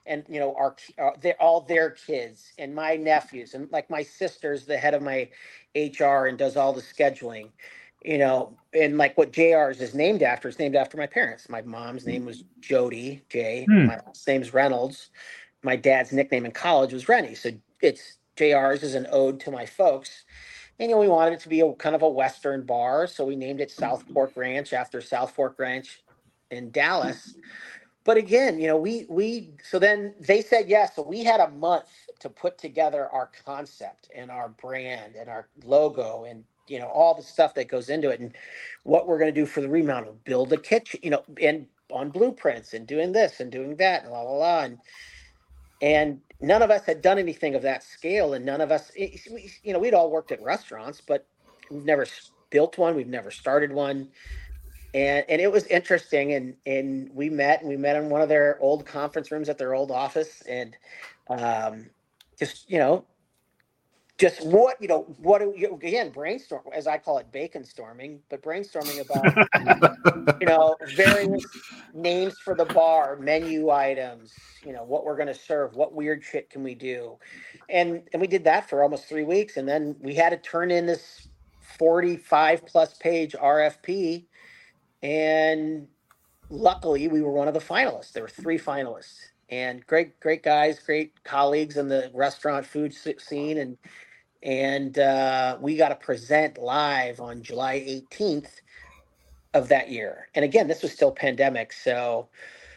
and they're all their kids and my nephews, and like my sister's the head of my HR and does all the scheduling, and like what JR's is named after is named after my parents. My mom's name was Jody J. Hmm. My last name's Reynolds. My dad's nickname in college was Rennie, so it's JR's is an ode to my folks. And we wanted it to be a kind of a Western bar, so we named it South Fork Ranch after South Fork Ranch in Dallas. But again, we so then they said yes. So we had a month to put together our concept and our brand and our logo and all the stuff that goes into it and what we're going to do for the remodel, build a kitchen, and on blueprints and doing this and doing that and la la la. And none of us had done anything of that scale, and none of us, we'd all worked at restaurants, but we've never built one, we've never started one. And it was interesting, and we met in one of their old conference rooms at their old office, and just again, brainstorm, as I call it, bacon storming, but brainstorming about various names for the bar, menu items, what we're going to serve, what weird shit can we do, and we did that for almost 3 weeks, and then we had to turn in this 45 plus page RFP, and luckily we were one of the finalists. There were 3 finalists, and great guys, great colleagues in the restaurant food scene, and we got to present live on July 18th of that year. And again, this was still pandemic, so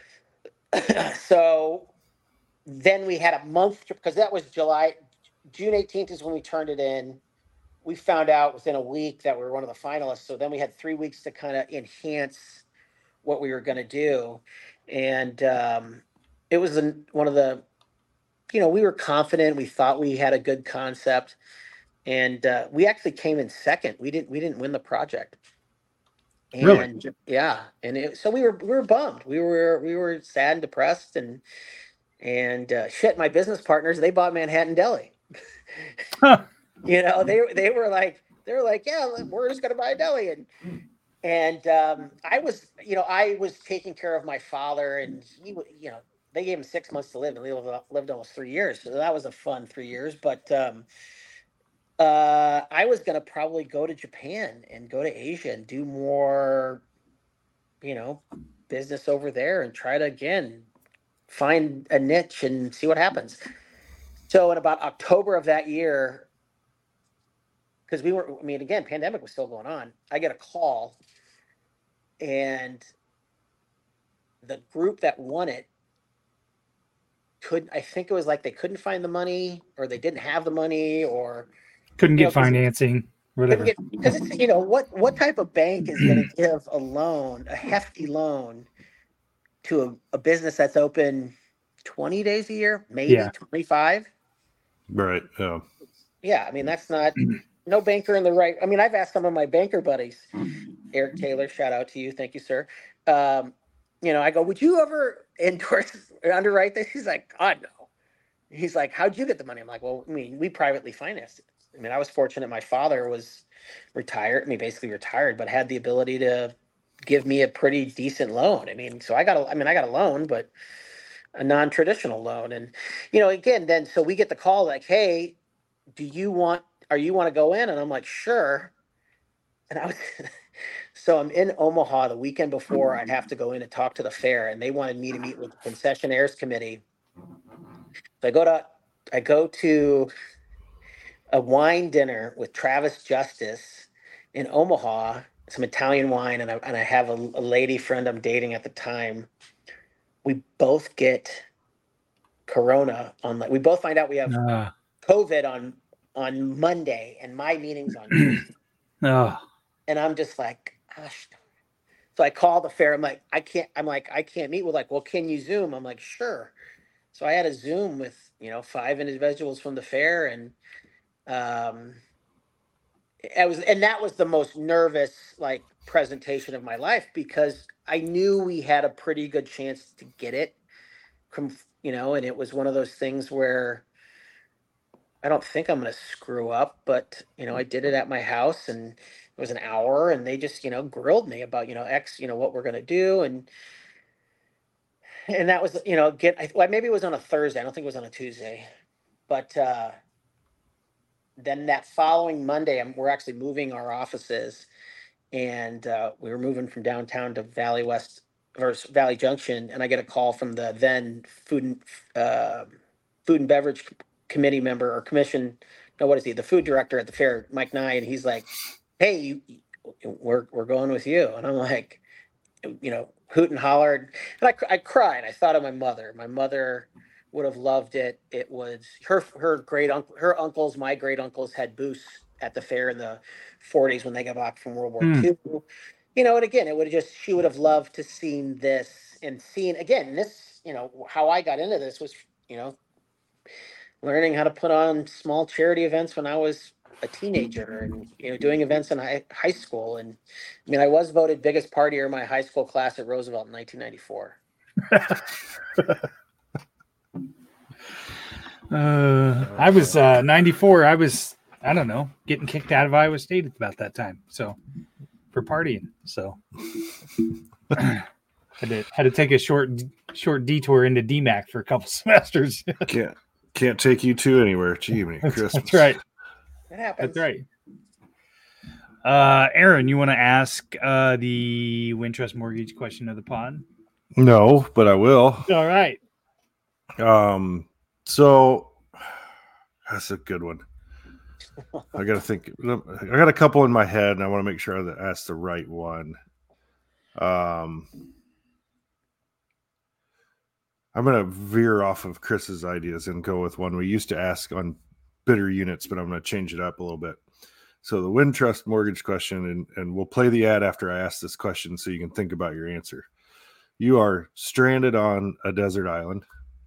so then we had a month because that was June 18th is when we turned it in. We found out within a week that we were one of the finalists, so then we had 3 weeks to kind of enhance what we were going to do. And it was one of the, we were confident. We thought we had a good concept, and we actually came in second. We didn't win the project. And Really? yeah, and so we were bummed. We were sad and depressed, and shit. My business partners, they bought Manhattan Deli. Huh. They were like, yeah, we're just gonna buy a deli, and I was taking care of my father, and they gave him 6 months to live, and he lived almost 3 years, so that was a fun 3 years. But I was gonna probably go to Japan and go to Asia and do more, business over there and try to again find a niche and see what happens. So in about October of that year, because again, pandemic was still going on, I get a call, and the group that won it I think it was like they couldn't find the money, or they didn't have the money, or Couldn't get financing, whatever. Because it's what type of bank is going to give a hefty loan to a business that's open 20 days a year, maybe 25. Right. Yeah. Yeah, I mean, that's not no banker in the right. I mean, I've asked some of my banker buddies, Eric Taylor, shout out to you, thank you, sir. I go, would you ever underwrite this? He's like, God, no. He's like, how'd you get the money? I'm like, well, I mean, we privately financed it. I mean, I was fortunate. My father was retired. I mean, basically retired, but had the ability to give me a pretty decent loan. I mean, so I got a loan, but a non-traditional loan. And, again, then, so we get the call like, hey, you want to go in? And I'm like, sure. And so I'm in Omaha the weekend before I'd have to go in and talk to the fair, and they wanted me to meet with the concessionaires committee. So I go to a wine dinner with Travis Justice in Omaha, some Italian wine, and I have a lady friend I'm dating at the time. We both get Corona we both find out we have COVID on Monday, and my meeting's on Tuesday. And I'm just like, gosh. So I call the fair. I'm like, I can't meet. We're like, well, can you Zoom? I'm like, sure. So I had a Zoom with 5 individuals from the fair, and that was the most nervous presentation of my life, because I knew we had a pretty good chance to get it, and it was one of those things where I don't think I'm going to screw up, but I did it at my house, and it was an hour, and they just grilled me about what we're going to do, and and that was, maybe it was on a Thursday. I don't think it was on a Tuesday, but then that following Monday, we're actually moving our offices, and we were moving from downtown to Valley West versus Valley Junction, and I get a call from the then food and beverage committee member or commission. No, what is he? The food director at the fair, Mike Nye, and he's like, "Hey, we're going with you," and I'm like, hoot and hollered, and I cried. I thought of my mother. My mother would have loved it. It was her great uncle, her uncles, my great uncles had booths at the fair in the 40s when they got back from World War II. And again, she would have loved to seen this and seen again this. How I got into this was learning how to put on small charity events when I was a teenager, and doing events in high school. And I was voted biggest partier in my high school class at Roosevelt in 1994. I was 94. I was, I don't know, getting kicked out of Iowa State at about that time. So for partying. So had to take a short detour into DMAC for a couple semesters. Can't take you to anywhere. Gee, Christmas. That's right. It happens. That's right. Aaron, you want to ask the Wintrust Mortgage question of the pod? No, but I will. All right. So that's a good one. I got to think. I got a couple in my head, and I want to make sure I ask the right one. I'm going to veer off of Chris's ideas and go with one we used to ask on bidder units, but I'm going to change it up a little bit. So the Wintrust mortgage question, and we'll play the ad after I ask this question so you can think about your answer. You are stranded on a desert island,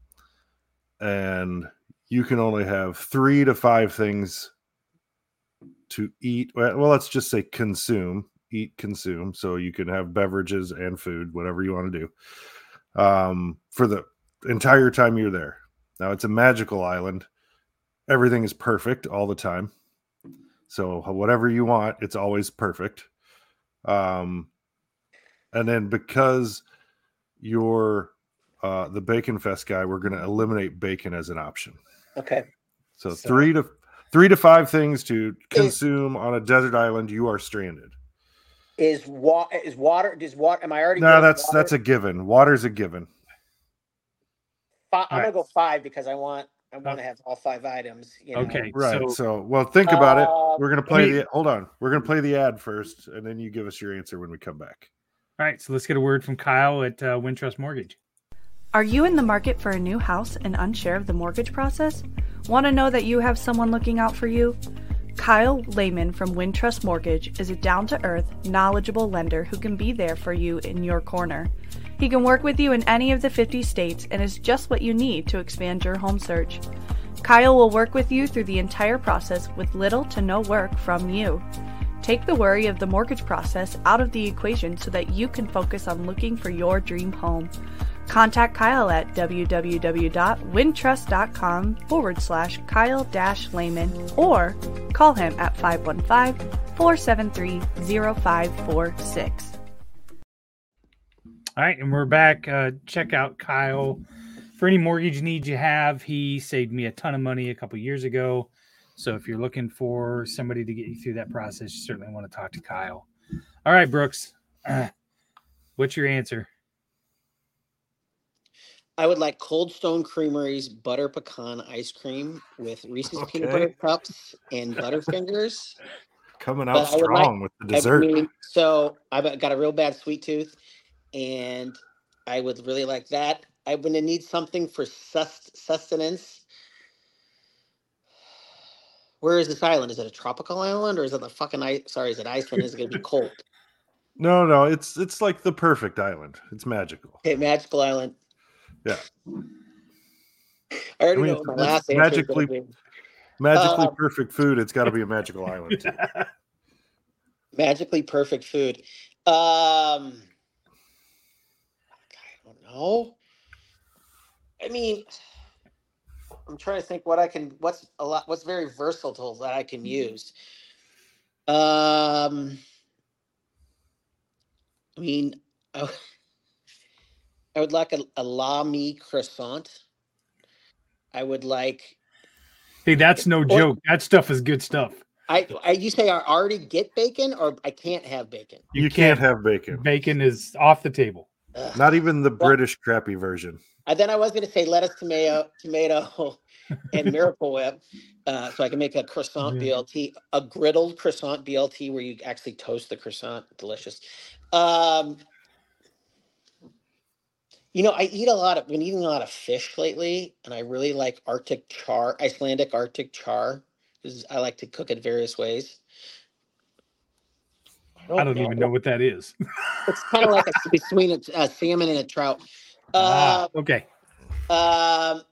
and you can only have 3 to 5 things to eat. Well, let's just say consume. So you can have beverages and food, whatever you want to do, for the entire time you're there. Now, it's a magical island. Everything is perfect all the time. So whatever you want, it's always perfect. And then because you're the Bacon Fest guy, we're going to eliminate bacon as an option. Okay. So 3 to 5 things to consume on a desert island. You are stranded. Is water? Am I already? No, that's a given. Water's a given. I'm gonna go 5 because I want to have all 5 items. Okay. Right. So well, think about it. We're gonna play hold on. We're gonna play the ad first, and then you give us your answer when we come back. All right. So let's get a word from Kyle at Wintrust Mortgage. Are you in the market for a new house and unsure of the mortgage process? Want to know that you have someone looking out for you? Kyle Lehman from Wintrust Mortgage is a down-to-earth, knowledgeable lender who can be there for you in your corner. He can work with you in any of the 50 states and is just what you need to expand your home search. Kyle will work with you through the entire process with little to no work from you. Take the worry of the mortgage process out of the equation so that you can focus on looking for your dream home. Contact Kyle at www.wintrust.com/Kyle-Lehman or call him at 515-473-0546. All right, and we're back. Check out Kyle for any mortgage needs you have. He saved me a ton of money a couple years ago. So if you're looking for somebody to get you through that process, you certainly want to talk to Kyle. All right, Brooks, what's your answer? I would like Cold Stone Creamery's butter pecan ice cream with Reese's peanut butter cups and Butterfingers. Coming out strong with the dessert. So I've got a real bad sweet tooth, and I would really like that. I'm going to need something for sustenance. Where is this island? Is it a tropical island, or is it the fucking ice? Sorry, is it Iceland? Is it going to be cold? No, it's like the perfect island. It's magical. Okay, magical island. Yeah. I already know what my last answer is going to be. Magically perfect food. It's got to be a magical island. Magically perfect food. I don't know. I mean, I'm trying to think what's very versatile that I can use. I I would like a la mi croissant. I would like. Hey, that's no joke. That stuff is good stuff. You say I already get bacon, or I can't have bacon. You can't have bacon. Bacon is off the table. Ugh. Not even the British crappy version. Then I was going to say lettuce, tomato, and Miracle Whip, so I can make a croissant BLT, a griddled croissant BLT where you actually toast the croissant. Delicious. You know, been eating a lot of fish lately, and I really like Arctic char, Icelandic Arctic char. I like to cook it various ways. I don't even know what that is. It's kind of like between a salmon and a trout. Okay. Have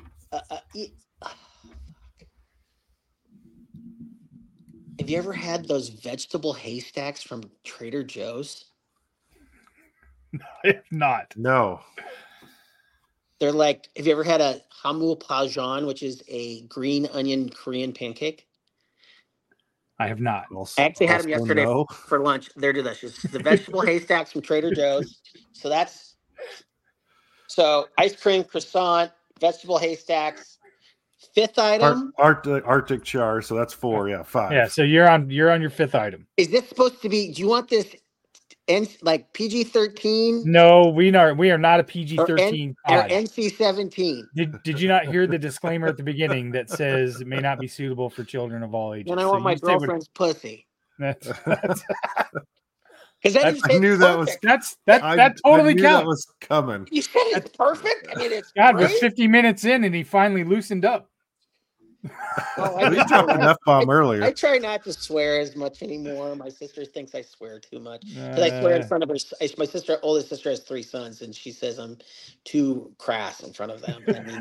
you ever had those vegetable haystacks from Trader Joe's? I have not. No. They're like, have you ever had a hamul pajan, which is a green onion Korean pancake? I have not. I actually had them yesterday for lunch. They're delicious. The vegetable haystacks from Trader Joe's. So ice cream, croissant, vegetable haystacks. Fifth item, Arctic char. So that's 4. Yeah, 5. Yeah. So you're on your 5th item. Is this supposed to be? Do you want this? Like PG-13? No, we are not a PG-13 or NC-17. Did you not hear the disclaimer at the beginning that says it may not be suitable for children of all ages? When I want my girlfriend's pussy. That's I knew that was that totally counts. That was coming. You said it's perfect. I mean, it's God. We're 50 minutes in, and he finally loosened up. Oh, We dropped an F-bomb earlier. I try not to swear as much anymore. My sister thinks I swear too much because I swear in front of her. My oldest sister has 3 sons, and she says I'm too crass in front of them. I mean,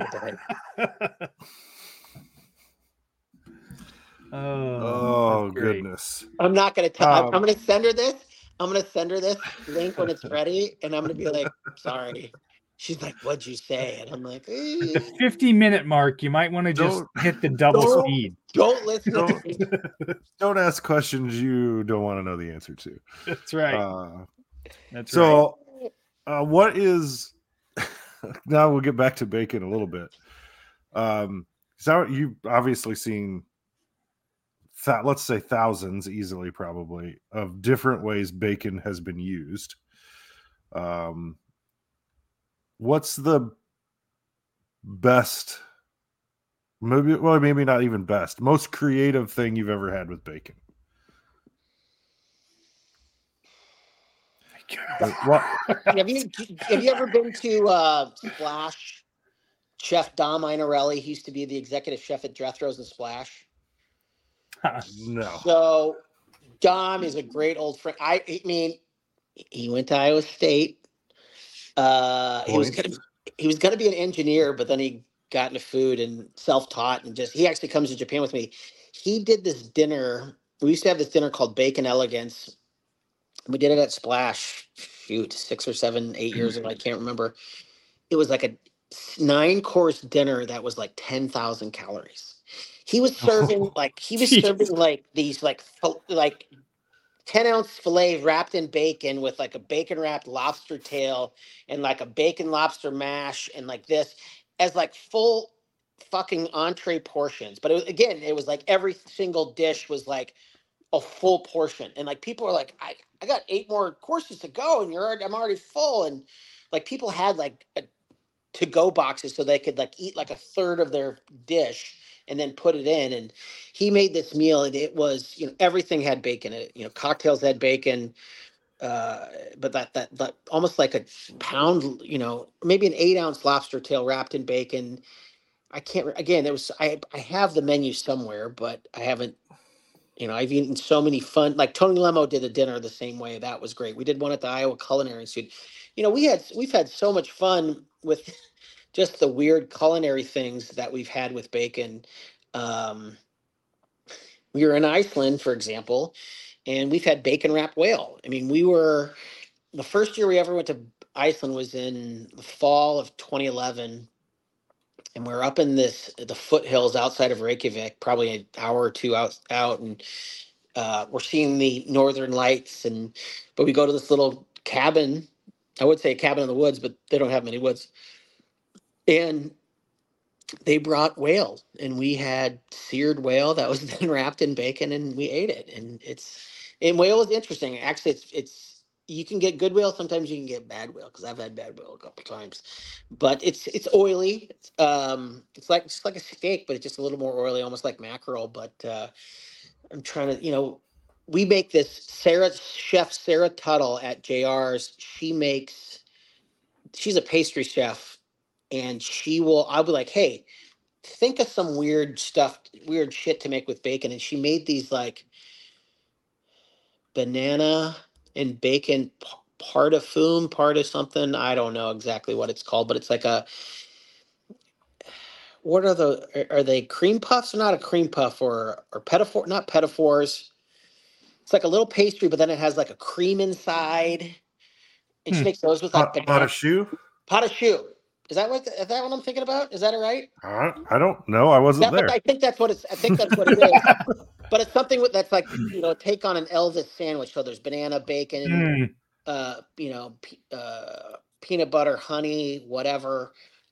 oh goodness! I'm not going to tell. I'm going to send her this. I'm going to send her this link when it's ready, and I'm going to be like, "Sorry." She's like, "What'd you say?" And I'm like, The 50-minute mark, you might want to just hit the double speed. Don't listen to me. Don't ask questions you don't want to know the answer to. That's right. That's so, right. What is... Now we'll get back to bacon a little bit. So you've obviously seen, let's say thousands, easily probably, of different ways bacon has been used. What's the best, maybe not even best, most creative thing you've ever had with bacon? Have you ever been to Splash? Chef Dom Inarelli, he used to be the executive chef at Jethro's and Splash. No. So Dom is a great old friend. I mean, he went to Iowa State. He was gonna be an engineer, but then he got into food and self-taught, and he actually comes to Japan with me. He did this dinner. We used to have this dinner called Bacon Elegance. We did it at Splash, 6 or 7, 8 years ago. I can't remember. It was like a 9-course dinner that was like 10,000 calories. He was serving these 10-ounce filet wrapped in bacon with like a bacon wrapped lobster tail and like a bacon lobster mash and like this as like full fucking entree portions. But it was like every single dish was like a full portion. And like people are like, I got 8 more courses to go and I'm already full. And like people had like to-go boxes so they could like eat like a third of their dish and then put it in. And he made this meal, and it was, everything had bacon in it. Cocktails had bacon, but that almost like a pound, maybe an 8-ounce lobster tail wrapped in bacon. I can't. Again, I have the menu somewhere, but I haven't. I've eaten so many fun. Like Tony Lemo did a dinner the same way. That was great. We did one at the Iowa Culinary Institute. We've had so much fun with just the weird culinary things that we've had with bacon. We were in Iceland, for example, and we've had bacon wrapped whale. I mean, the first year we ever went to Iceland was in the fall of 2011. And we're up in the foothills outside of Reykjavik, probably an hour or 2 out, and we're seeing the northern lights. But we go to this little cabin I would say a cabin in the woods, but they don't have many woods. And they brought whale, and we had seared whale that was then wrapped in bacon, and we ate it. And whale is interesting. Actually, it's you can get good whale. Sometimes you can get bad whale, because I've had bad whale a couple times. But it's oily. It's like a steak, but it's just a little more oily, almost like mackerel. But I'm trying to, we make this chef Sarah Tuttle at JR's. She's a pastry chef, and I'll be like, hey, think of some weird shit to make with bacon. And she made these like banana and bacon part of something. I don't know exactly what it's called, but it's like what are they cream puffs or not a cream puff or not pedophores? It's like a little pastry, but then it has like a cream inside. And she makes those with like pot of shoe. Pot of shoe. Is that what I'm thinking about? Is that right? I don't know. I wasn't there. I think that's what it is. But it's something that's like, take on an Elvis sandwich. So there's banana, bacon, peanut butter, honey, whatever.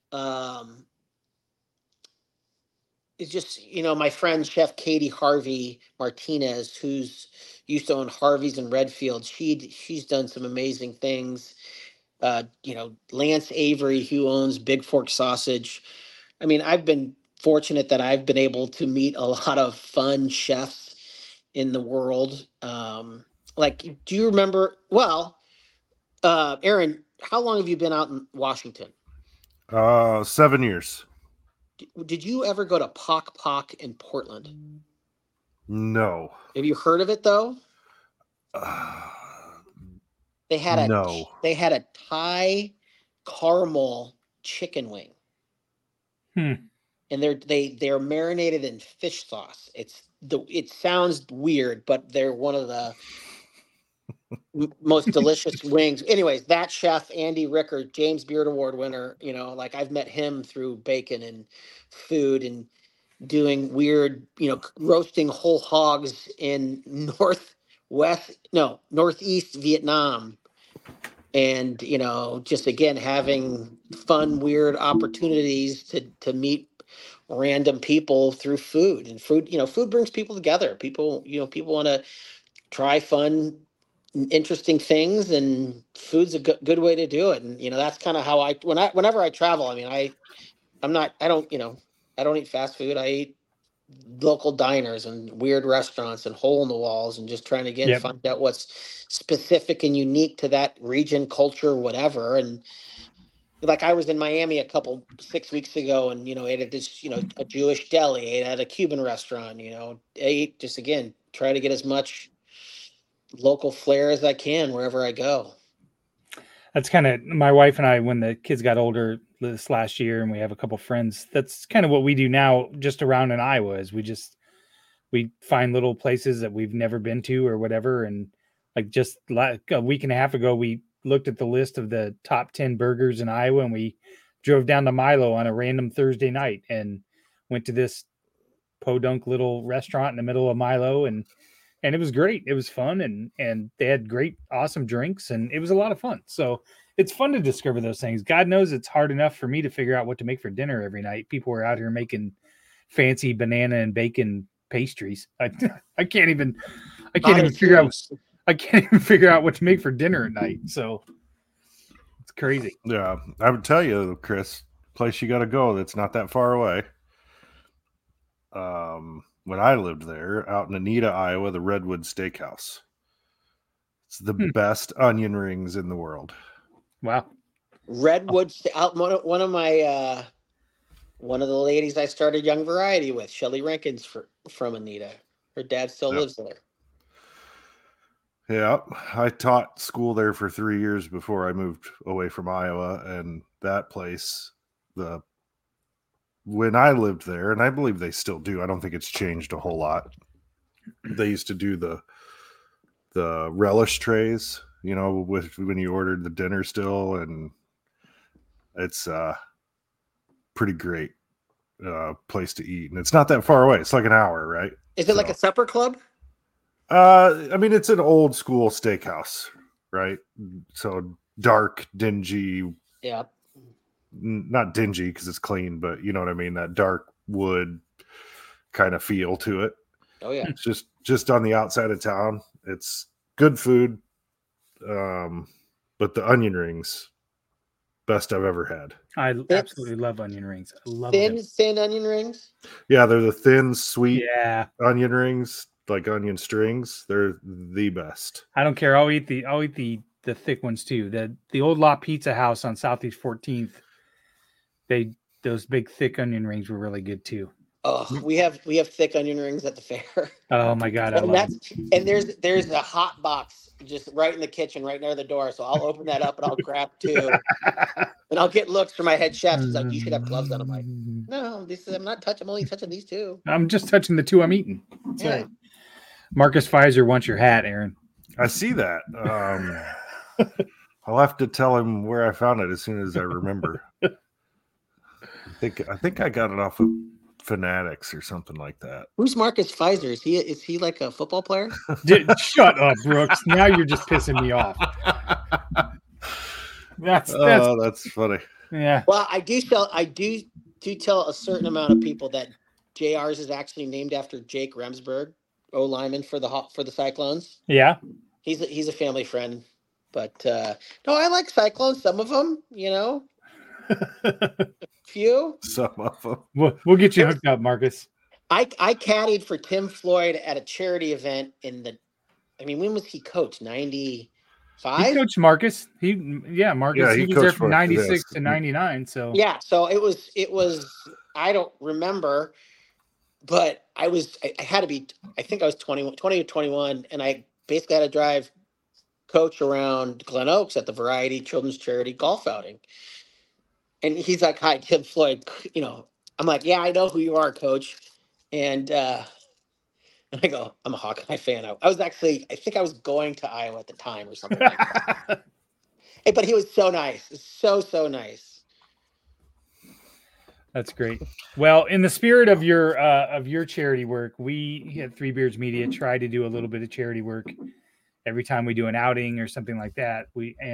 It's just, my friend Chef Katie Harvey Martinez, who's used to own Harvey's in Redfield. She's done some amazing things. Lance Avery, who owns Big Fork Sausage. I mean, I've been fortunate that I've been able to meet a lot of fun chefs in the world. Do you remember? Well, Aaron, how long have you been out in Washington? 7 years. Did you ever go to Pok Pok in Portland? No. Have you heard of it though? They had a Thai caramel chicken wing. And they're marinated in fish sauce. It sounds weird, but they're one of the most delicious wings. Anyways, that chef, Andy Ricker, James Beard Award winner, I've met him through bacon and food and doing weird, roasting whole hogs in northeast Vietnam. And, just again, having fun, weird opportunities to meet random people through food. And food brings people together. People want to try fun, interesting things, and food's a good way to do it. And, that's kind of how whenever I travel, I mean, I don't eat fast food. I eat local diners and weird restaurants and hole in the walls, and just trying to find out what's specific and unique to that region, culture, whatever. And like I was in Miami 6 weeks ago, and ate at this a Jewish deli, ate at a Cuban restaurant, ate, just again, try to get as much local flair as I can wherever I go. That's kind of my wife and I, when the kids got older this last year, and we have a couple friends, that's kind of what we do now just around in Iowa, is we find little places that we've never been to or whatever. And like just like a week and a half ago, we looked at the list of the top 10 burgers in Iowa, and we drove down to Milo on a random Thursday night and went to this podunk little restaurant in the middle of Milo, and it was great. It was fun, and they had great, awesome drinks, and it was a lot of fun. So it's fun to discover those things. God knows it's hard enough for me to figure out what to make for dinner every night. People are out here making fancy banana and bacon pastries. I can't even figure out what to make for dinner at night. So it's crazy. Yeah, I would tell you, Chris, place you got to go that's not that far away. When I lived there, out in Anita, Iowa, the Redwood Steakhouse. It's the best onion rings in the world. Wow. Redwood, one of the ladies I started Young Variety with, Shelly Rankins from Anita. Her dad still lives there. Yeah, I taught school there for 3 years before I moved away from Iowa, and that place, when I lived there, and I believe they still do, I don't think it's changed a whole lot. They used to do the relish trays, with when you ordered the dinner still, and it's pretty great place to eat, and it's not that far away. It's like an hour, right? Is it like a supper club? I mean, it's an old school steakhouse, right? So dark, dingy, Yeah. not dingy because it's clean, but you know what I mean, that dark wood kind of feel to it. Oh yeah. It's just on the outside of town. It's good food. But the onion rings, best I've ever had. I absolutely love onion rings. I love Thin, them. thin onion rings. Yeah, they're the thin, sweet Yeah, onion rings, like onion strings. They're the best. I don't care. I'll eat the thick ones too. The old La Pizza House on Southeast 14th. Those big thick onion rings were really good too. Oh, we have thick onion rings at the fair. Oh my god, I love them. And there's a hot box just right in the kitchen, right near the door. So I'll open that up and I'll grab two, and I'll get looks from my head chef. He's like, "You should have gloves on." I'm like, "No, I'm only touching these two. I'm just touching the two I'm eating." That's Yeah. right. Marcus Pfizer wants your hat, Aaron. I see that. I'll have to tell him where I found it as soon as I remember. I think I got it off of Fanatics or something like that. Who's Marcus Pfizer? Is he like a football player? Shut up, Brooks. Now you're just pissing me off. That's funny. Yeah. Well, I do tell a certain amount of people that JR's is actually named after Jake Remsburg, O lineman for the Cyclones. Yeah. He's a family friend, but no, I like Cyclones. Some of them, few. Some of them. We'll get you hooked up, Marcus. I caddied for Tim Floyd at a charity event when was he coached? 95? He coached Marcus. Marcus. Yeah, he was there from 96 to 99. So yeah, so it was. I don't remember, but I had to be. I think I was 20 or 21, and I basically had to drive coach around Glen Oaks at the Variety Children's Charity golf outing. And he's like, "Hi, Tim Floyd." I'm like, "Yeah, I know who you are, coach." And I go, "I'm a Hawkeye fan." I think I was going to Iowa at the time or something like that. Hey, but he was so nice. So nice. that's great. Well, in the spirit of your charity work, we at Three Beards Media try to do a little bit of charity work every time we do an outing or something like that.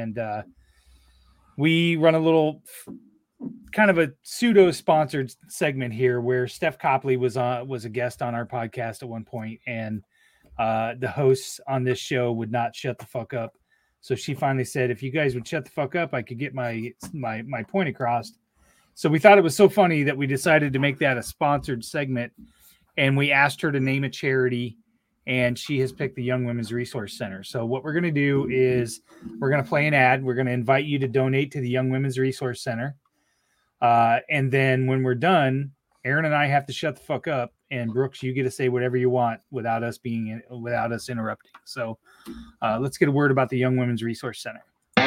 We run a little kind of a pseudo sponsored segment here where Steph Copley was a guest on our podcast at one point, and the hosts on this show would not shut the fuck up. So she finally said, if you guys would shut the fuck up, I could get my point across. So we thought it was so funny that we decided to make that a sponsored segment, and we asked her to name a charity, and she has picked the Young Women's Resource Center. So what we're going to do is we're going to play an ad. We're going to invite you to donate to the Young Women's Resource Center. And then when we're done, Aaron and I have to shut the fuck up, and Brooks, you get to say whatever you want without us interrupting. So let's get a word about the Young Women's Resource Center.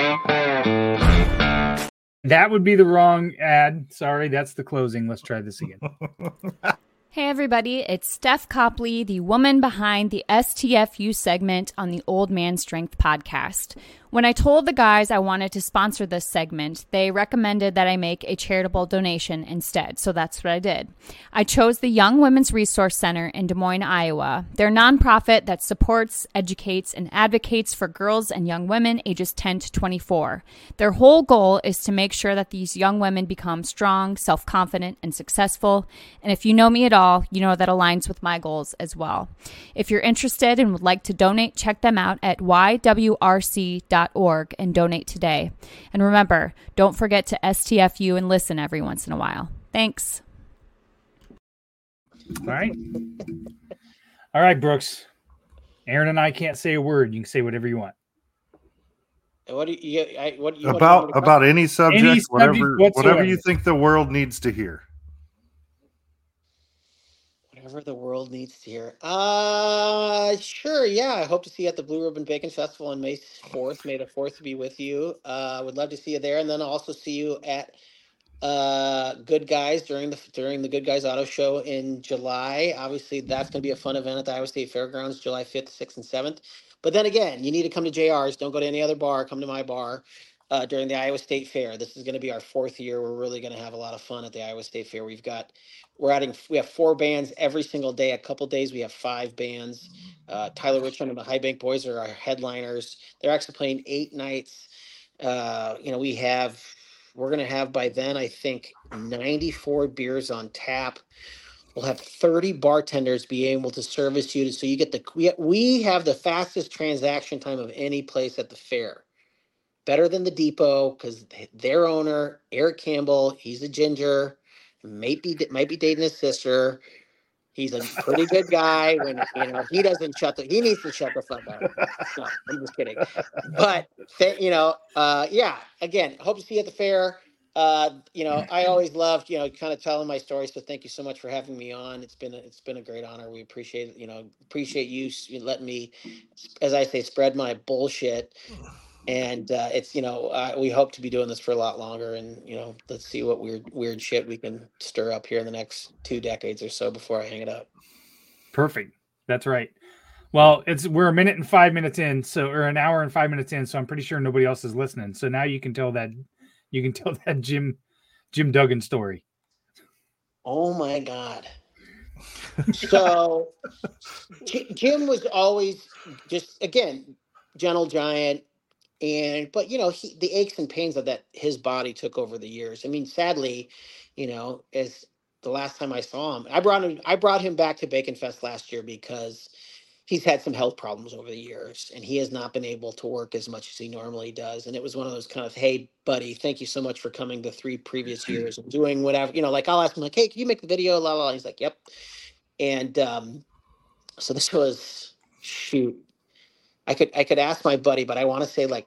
That would be the wrong ad. Sorry, that's the closing. Let's try this again. Hey everybody, it's Steph Copley, the woman behind the STFU segment on the Old Man Strength podcast. When I told the guys I wanted to sponsor this segment, they recommended that I make a charitable donation instead, so that's what I did. I chose the Young Women's Resource Center in Des Moines, Iowa. They're a nonprofit that supports, educates, and advocates for girls and young women ages 10 to 24. Their whole goal is to make sure that these young women become strong, self-confident, and successful. And if you know me at all, you know that aligns with my goals as well. If you're interested and would like to donate, check them out at ywrc.org and donate today. And remember, don't forget to STFU and listen every once in a while. Thanks. All right, Brooks. Aaron and I can't say a word. You can say whatever you want. What do you about any subject, Any subject whatever you think the world needs to hear. Whatever the world needs to hear. Sure, yeah. I hope to see you at the Blue Ribbon Bacon Festival on May 4th. May the 4th be with you. Would love to see you there, and then I'll also see you at Good Guys during the Good Guys Auto Show in July. Obviously, that's going to be a fun event at the Iowa State Fairgrounds, July 5th, 6th, and 7th. But then again, you need to come to JR's. Don't go to any other bar. Come to my bar during the Iowa State Fair. This is going to be our 4th year. We're really going to have a lot of fun at the Iowa State Fair. We have 4 bands every single day. A couple days we have 5 bands. Tyler Richmond and the High Bank Boys are our headliners. They're actually playing 8 nights. We're going to have by then, I think, 94 beers on tap. We'll have 30 bartenders be able to service you. So you get we have the fastest transaction time of any place at the fair. Better than the Depot, because their owner, Eric Campbell, he's a ginger, might be dating his sister. He's a pretty good guy. When he doesn't he needs to shut the fuck up. No, I'm just kidding. But yeah. Again, hope to see you at the fair. I always loved kind of telling my story. So thank you so much for having me on. It's been a great honor. We appreciate you letting me, as I say, spread my bullshit. And we hope to be doing this for a lot longer. And let's see what weird shit we can stir up here in the next 2 decades or so before I hang it up. Perfect. That's right. Well, we're 1 minute and 5 minutes in, or an hour and 5 minutes in, so I'm pretty sure nobody else is listening. So now you can tell that Jim Duggan story. Oh my God. So Jim was always just, again, gentle giant. But the aches and pains of that his body took over the years. I mean, sadly, as the last time I saw him, I brought him back to Bacon Fest last year because he's had some health problems over the years, and he has not been able to work as much as he normally does. And it was one of those kind of, hey, buddy, thank you so much for coming the 3 previous years and doing whatever. Like I'll ask him, like, hey, can you make the video? La la. He's like, yep. And so this was, shoot, I could ask my buddy, but I want to say, like,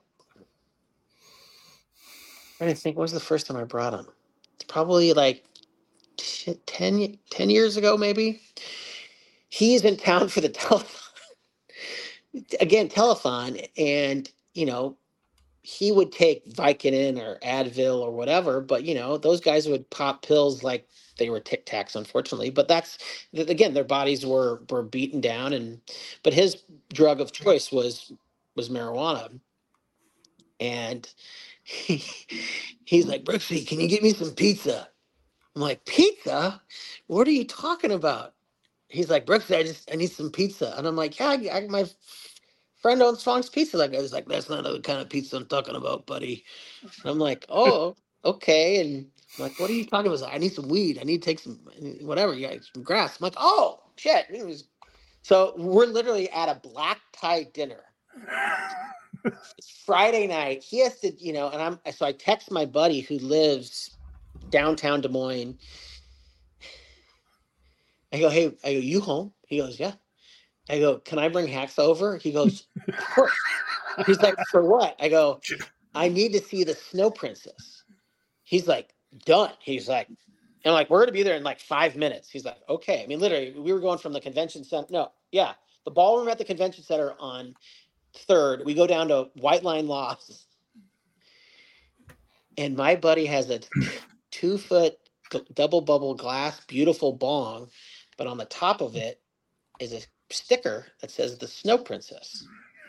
I didn't think, what was the first time I brought him? It's probably like 10 years ago, maybe. He's in town for the telethon. Again, telethon. And, he would take Vicodin or Advil or whatever. But, those guys would pop pills like they were Tic Tacs, unfortunately. But that's, again, their bodies were beaten down. But his drug of choice was marijuana. And he's like, Brooksy, can you get me some pizza? I'm like, pizza? What are you talking about? He's like, Brooksy, I need some pizza. And I'm like, yeah, my friend owns Fong's Pizza. Like, I was like, that's not the kind of pizza I'm talking about, buddy. And I'm like, oh, okay. And I'm like, what are you talking about? Like, I need some weed. I need to take some whatever. You got some grass. I'm like, oh shit. So we're literally at a black tie dinner. Friday night, he has to, so I text my buddy who lives downtown Des Moines. I go, hey, you home? He goes, yeah. I go, can I bring Hacks over? He goes, of course. He's like, for what? I go, I need to see the Snow Princess. He's like, done. He's like, and I'm like, we're going to be there in like 5 minutes. He's like, okay. I mean, literally, we were going from the convention center. No, yeah. The ballroom at the convention center on 3rd. We go down to White Line Lofts. And my buddy has a 2-foot double bubble glass, beautiful bong. But on the top of it is a sticker that says the Snow Princess.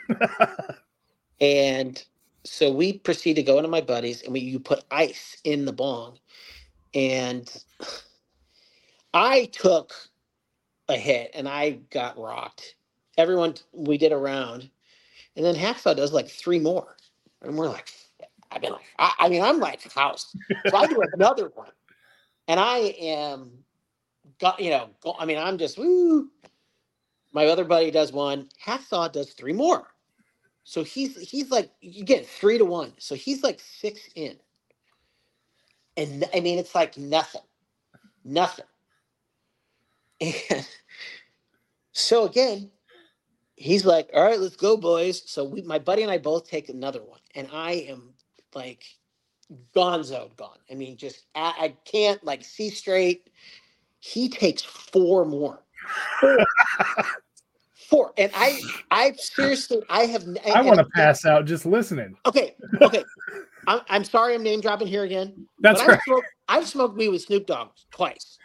And so we proceed to go into my buddy's, and you put ice in the bong. And I took a hit and I got rocked. We did a round. And then Hacksaw does like 3 more. And we're like, I'm like house. So I do another one. And I am, I'm just, woo. My other buddy does 1. Hacksaw does 3 more. So he's like, again, 3-1. So he's like 6 in. And I mean, it's like nothing. And so again, he's like, all right, let's go, boys. So my buddy and I both take another one. And I am like gone. I mean, just, I can't like see straight. He takes 4 more. 4. And I seriously, I want to pass out just listening. Okay. I'm sorry I'm name dropping here again. That's right. I've smoked weed with Snoop Dogg twice.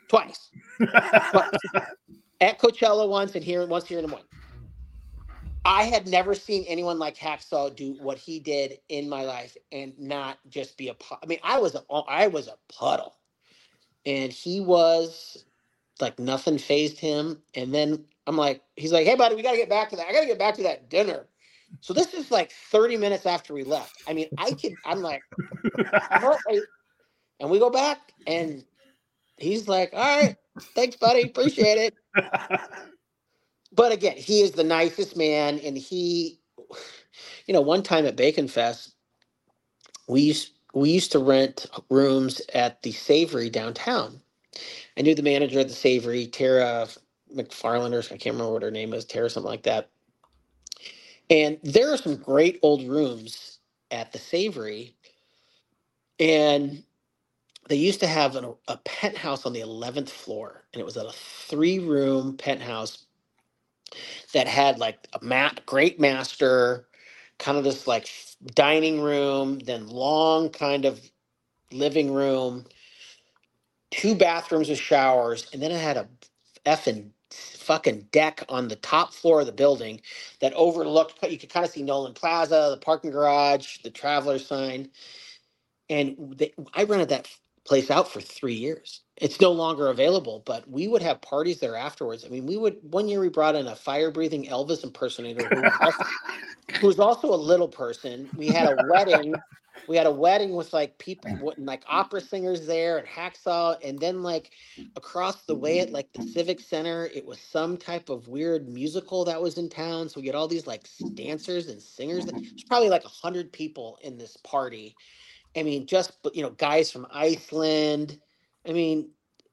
At Coachella once and once here in Des Moines. I had never seen anyone like Hacksaw do what he did in my life and not just be I was a puddle. And he was like, nothing fazed him. And then I'm like, he's like, hey buddy, we got to get back to that. I got to get back to that dinner. So this is like 30 minutes after we left. I mean, I'm like, "What?" And we go back and he's like, all right, thanks, buddy. Appreciate it. But again, he is the nicest man. And he, one time at Bacon Fest, we used to rent rooms at the Savory downtown. I knew the manager at the Savory, Tara McFarland, or I can't remember what her name is, Tara, something like that. And there are some great old rooms at the Savory. And they used to have a penthouse on the 11th floor. And it was a 3-room penthouse that had like a great master, kind of this like dining room, then long kind of living room, 2 bathrooms with showers. And then it had a effing fucking deck on the top floor of the building that overlooked, you could kind of see Nolan Plaza, the parking garage, the traveler sign. And I rented that place out for 3 years. It's no longer available, but we would have parties there afterwards. I mean, one year we brought in a fire-breathing Elvis impersonator who was also a little person. We had a wedding. We had a wedding with like people, like opera singers there and Hacksaw. And then like across the way at like the Civic Center, it was some type of weird musical that was in town. So we get all these like dancers and singers. There's probably like 100 people in this party. I mean, guys from Iceland. I mean,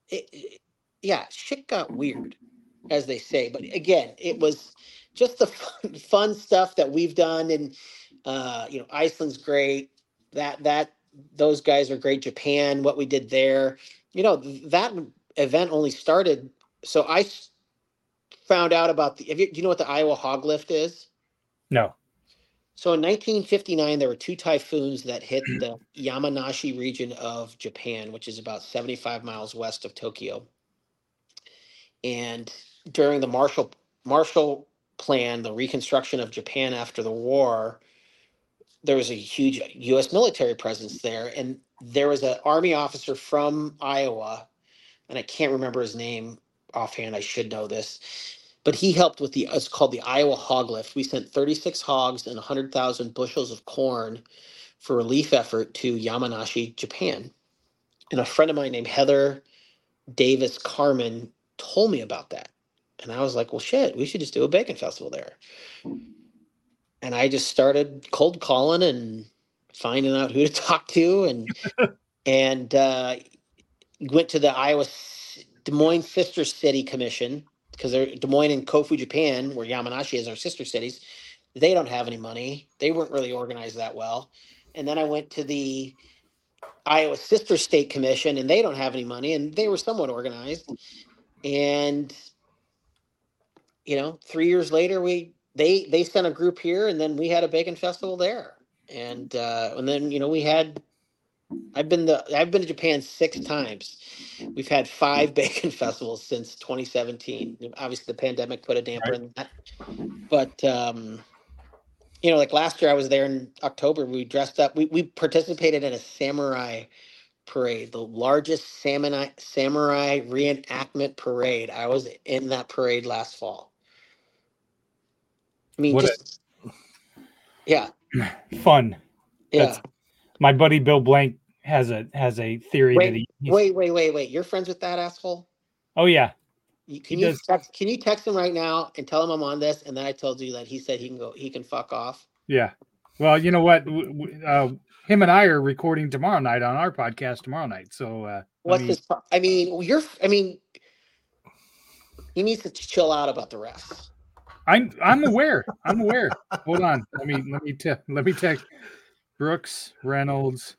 shit got weird, as they say. But again, it was just the fun stuff that we've done. And, Iceland's great. Those guys are great. Japan, what we did there, that event only started. So I found out about do you know what the Iowa hog lift is? No. So in 1959, there were 2 typhoons that hit the Yamanashi region of Japan, which is about 75 miles west of Tokyo. And during the Marshall Plan, the reconstruction of Japan after the war, there was a huge U.S. military presence there. And there was an Army officer from Iowa, and I can't remember his name offhand. I should know this. But he helped with it's called the Iowa Hog Lift. We sent 36 hogs and 100,000 bushels of corn for relief effort to Yamanashi, Japan. And a friend of mine named Heather Davis Carmen told me about that. And I was like, well, shit, we should just do a bacon festival there. And I just started cold calling and finding out who to talk to and went to the Des Moines Sister City Commission, because they're Des Moines and Kofu, Japan, where Yamanashi is, our sister cities. They don't have any money. They weren't really organized that well. And then I went to the Iowa Sister State Commission, and they don't have any money, and they were somewhat organized. And 3 years later, they sent a group here, and then we had a bacon festival there. And then I've been to Japan 6 times. We've had 5 bacon festivals since 2017. Obviously, the pandemic put a damper in that. But like last year, I was there in October. We dressed up. We participated in a samurai parade, the largest samurai reenactment parade. I was in that parade last fall. I mean, fun. Yeah. My buddy Bill Blank has a theory that Wait. You're friends with that asshole? Oh yeah. Can you text him right now and tell him I'm on this? And then I told you that he said he can fuck off. Yeah. Well, you know what? Him and I are recording tomorrow night on our podcast tomorrow night. So he needs to chill out about the refs. I'm aware. Hold on. Let me text Brooks Reynolds.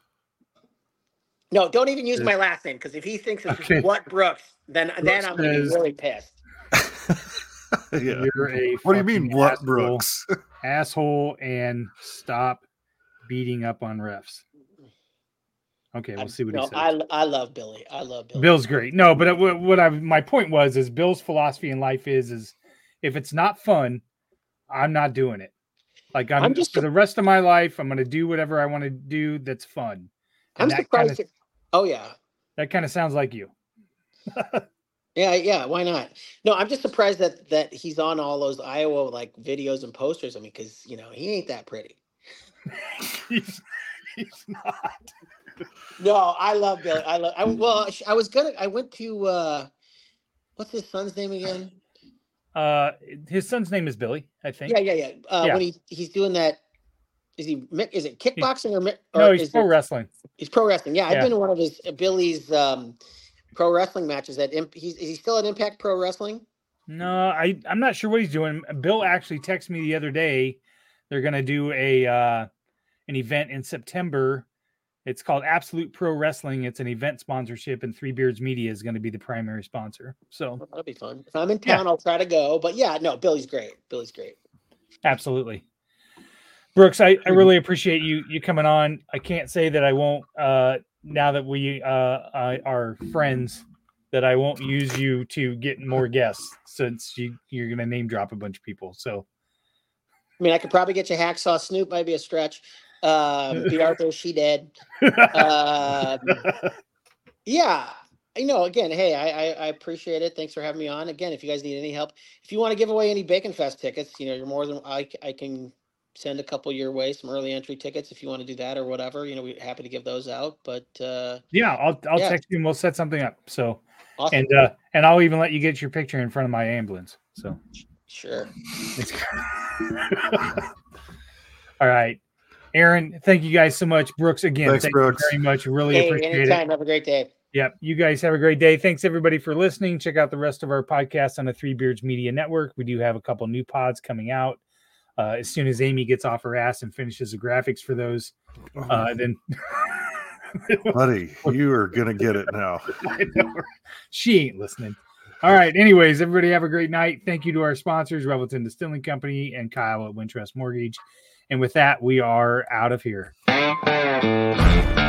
No, don't even use my last name, because if he thinks it's what Brooks, then I'm going to be really pissed. Yeah. You're what do you mean, what asshole, Brooks? Asshole, and stop beating up on refs. Okay, we'll see what he says. I love Billy. Bill's great. No, but my point was Bill's philosophy in life is if it's not fun, I'm not doing it. Like I'm just for the rest of my life, I'm going to do whatever I want to do that's fun. I'm surprised. Oh yeah, that kind of sounds like you. Yeah. Why not? No, I'm just surprised that he's on all those Iowa like videos and posters. I mean, because he ain't that pretty. he's not. No, I love Billy. I went to what's his son's name again? His son's name is Billy, I think. Yeah. Yeah. When he's doing that, is it kickboxing or no? He's pro wrestling. He's pro wrestling. Yeah, I've been to one of Billy's pro wrestling matches. Is he still at Impact Pro Wrestling? No, I'm not sure what he's doing. Bill actually texted me the other day. They're going to do an event in September. It's called Absolute Pro Wrestling. It's an event sponsorship, and Three Beards Media is going to be the primary sponsor. So that'll be fun. If I'm in town, I'll try to go. But Billy's great. Billy's great. Absolutely. Brooks, I really appreciate you coming on. I can't say that I won't, now that we are friends, that I won't use you to get more guests, since you're going to name drop a bunch of people. So, I mean, I could probably get you Hacksaw Snoop, might be a stretch. Beat Arthur, she dead. Yeah. Again, hey, I appreciate it. Thanks for having me on. Again, if you guys need any help, if you want to give away any Bacon Fest tickets, you're more than I can send a couple your way, some early entry tickets if you want to do that or whatever. We're happy to give those out. But I'll text you and we'll set something up. So awesome. And I'll even let you get your picture in front of my ambulance. So sure. All right. Aaron, thank you guys so much. Brooks, again, thanks, thank Brooks. you very much. Really appreciate anytime. it. Have a great day. Yep. You guys have a great day. Thanks everybody for listening. Check out the rest of our podcasts on the Three Beards Media Network. We do have a couple new pods coming out. As soon as Amy gets off her ass and finishes the graphics for those, then buddy, you are gonna get it now. I know. She ain't listening. All right. Anyways, everybody have a great night. Thank you to our sponsors, Revelton Distilling Company and Kyle at Wintrust Mortgage. And with that, we are out of here.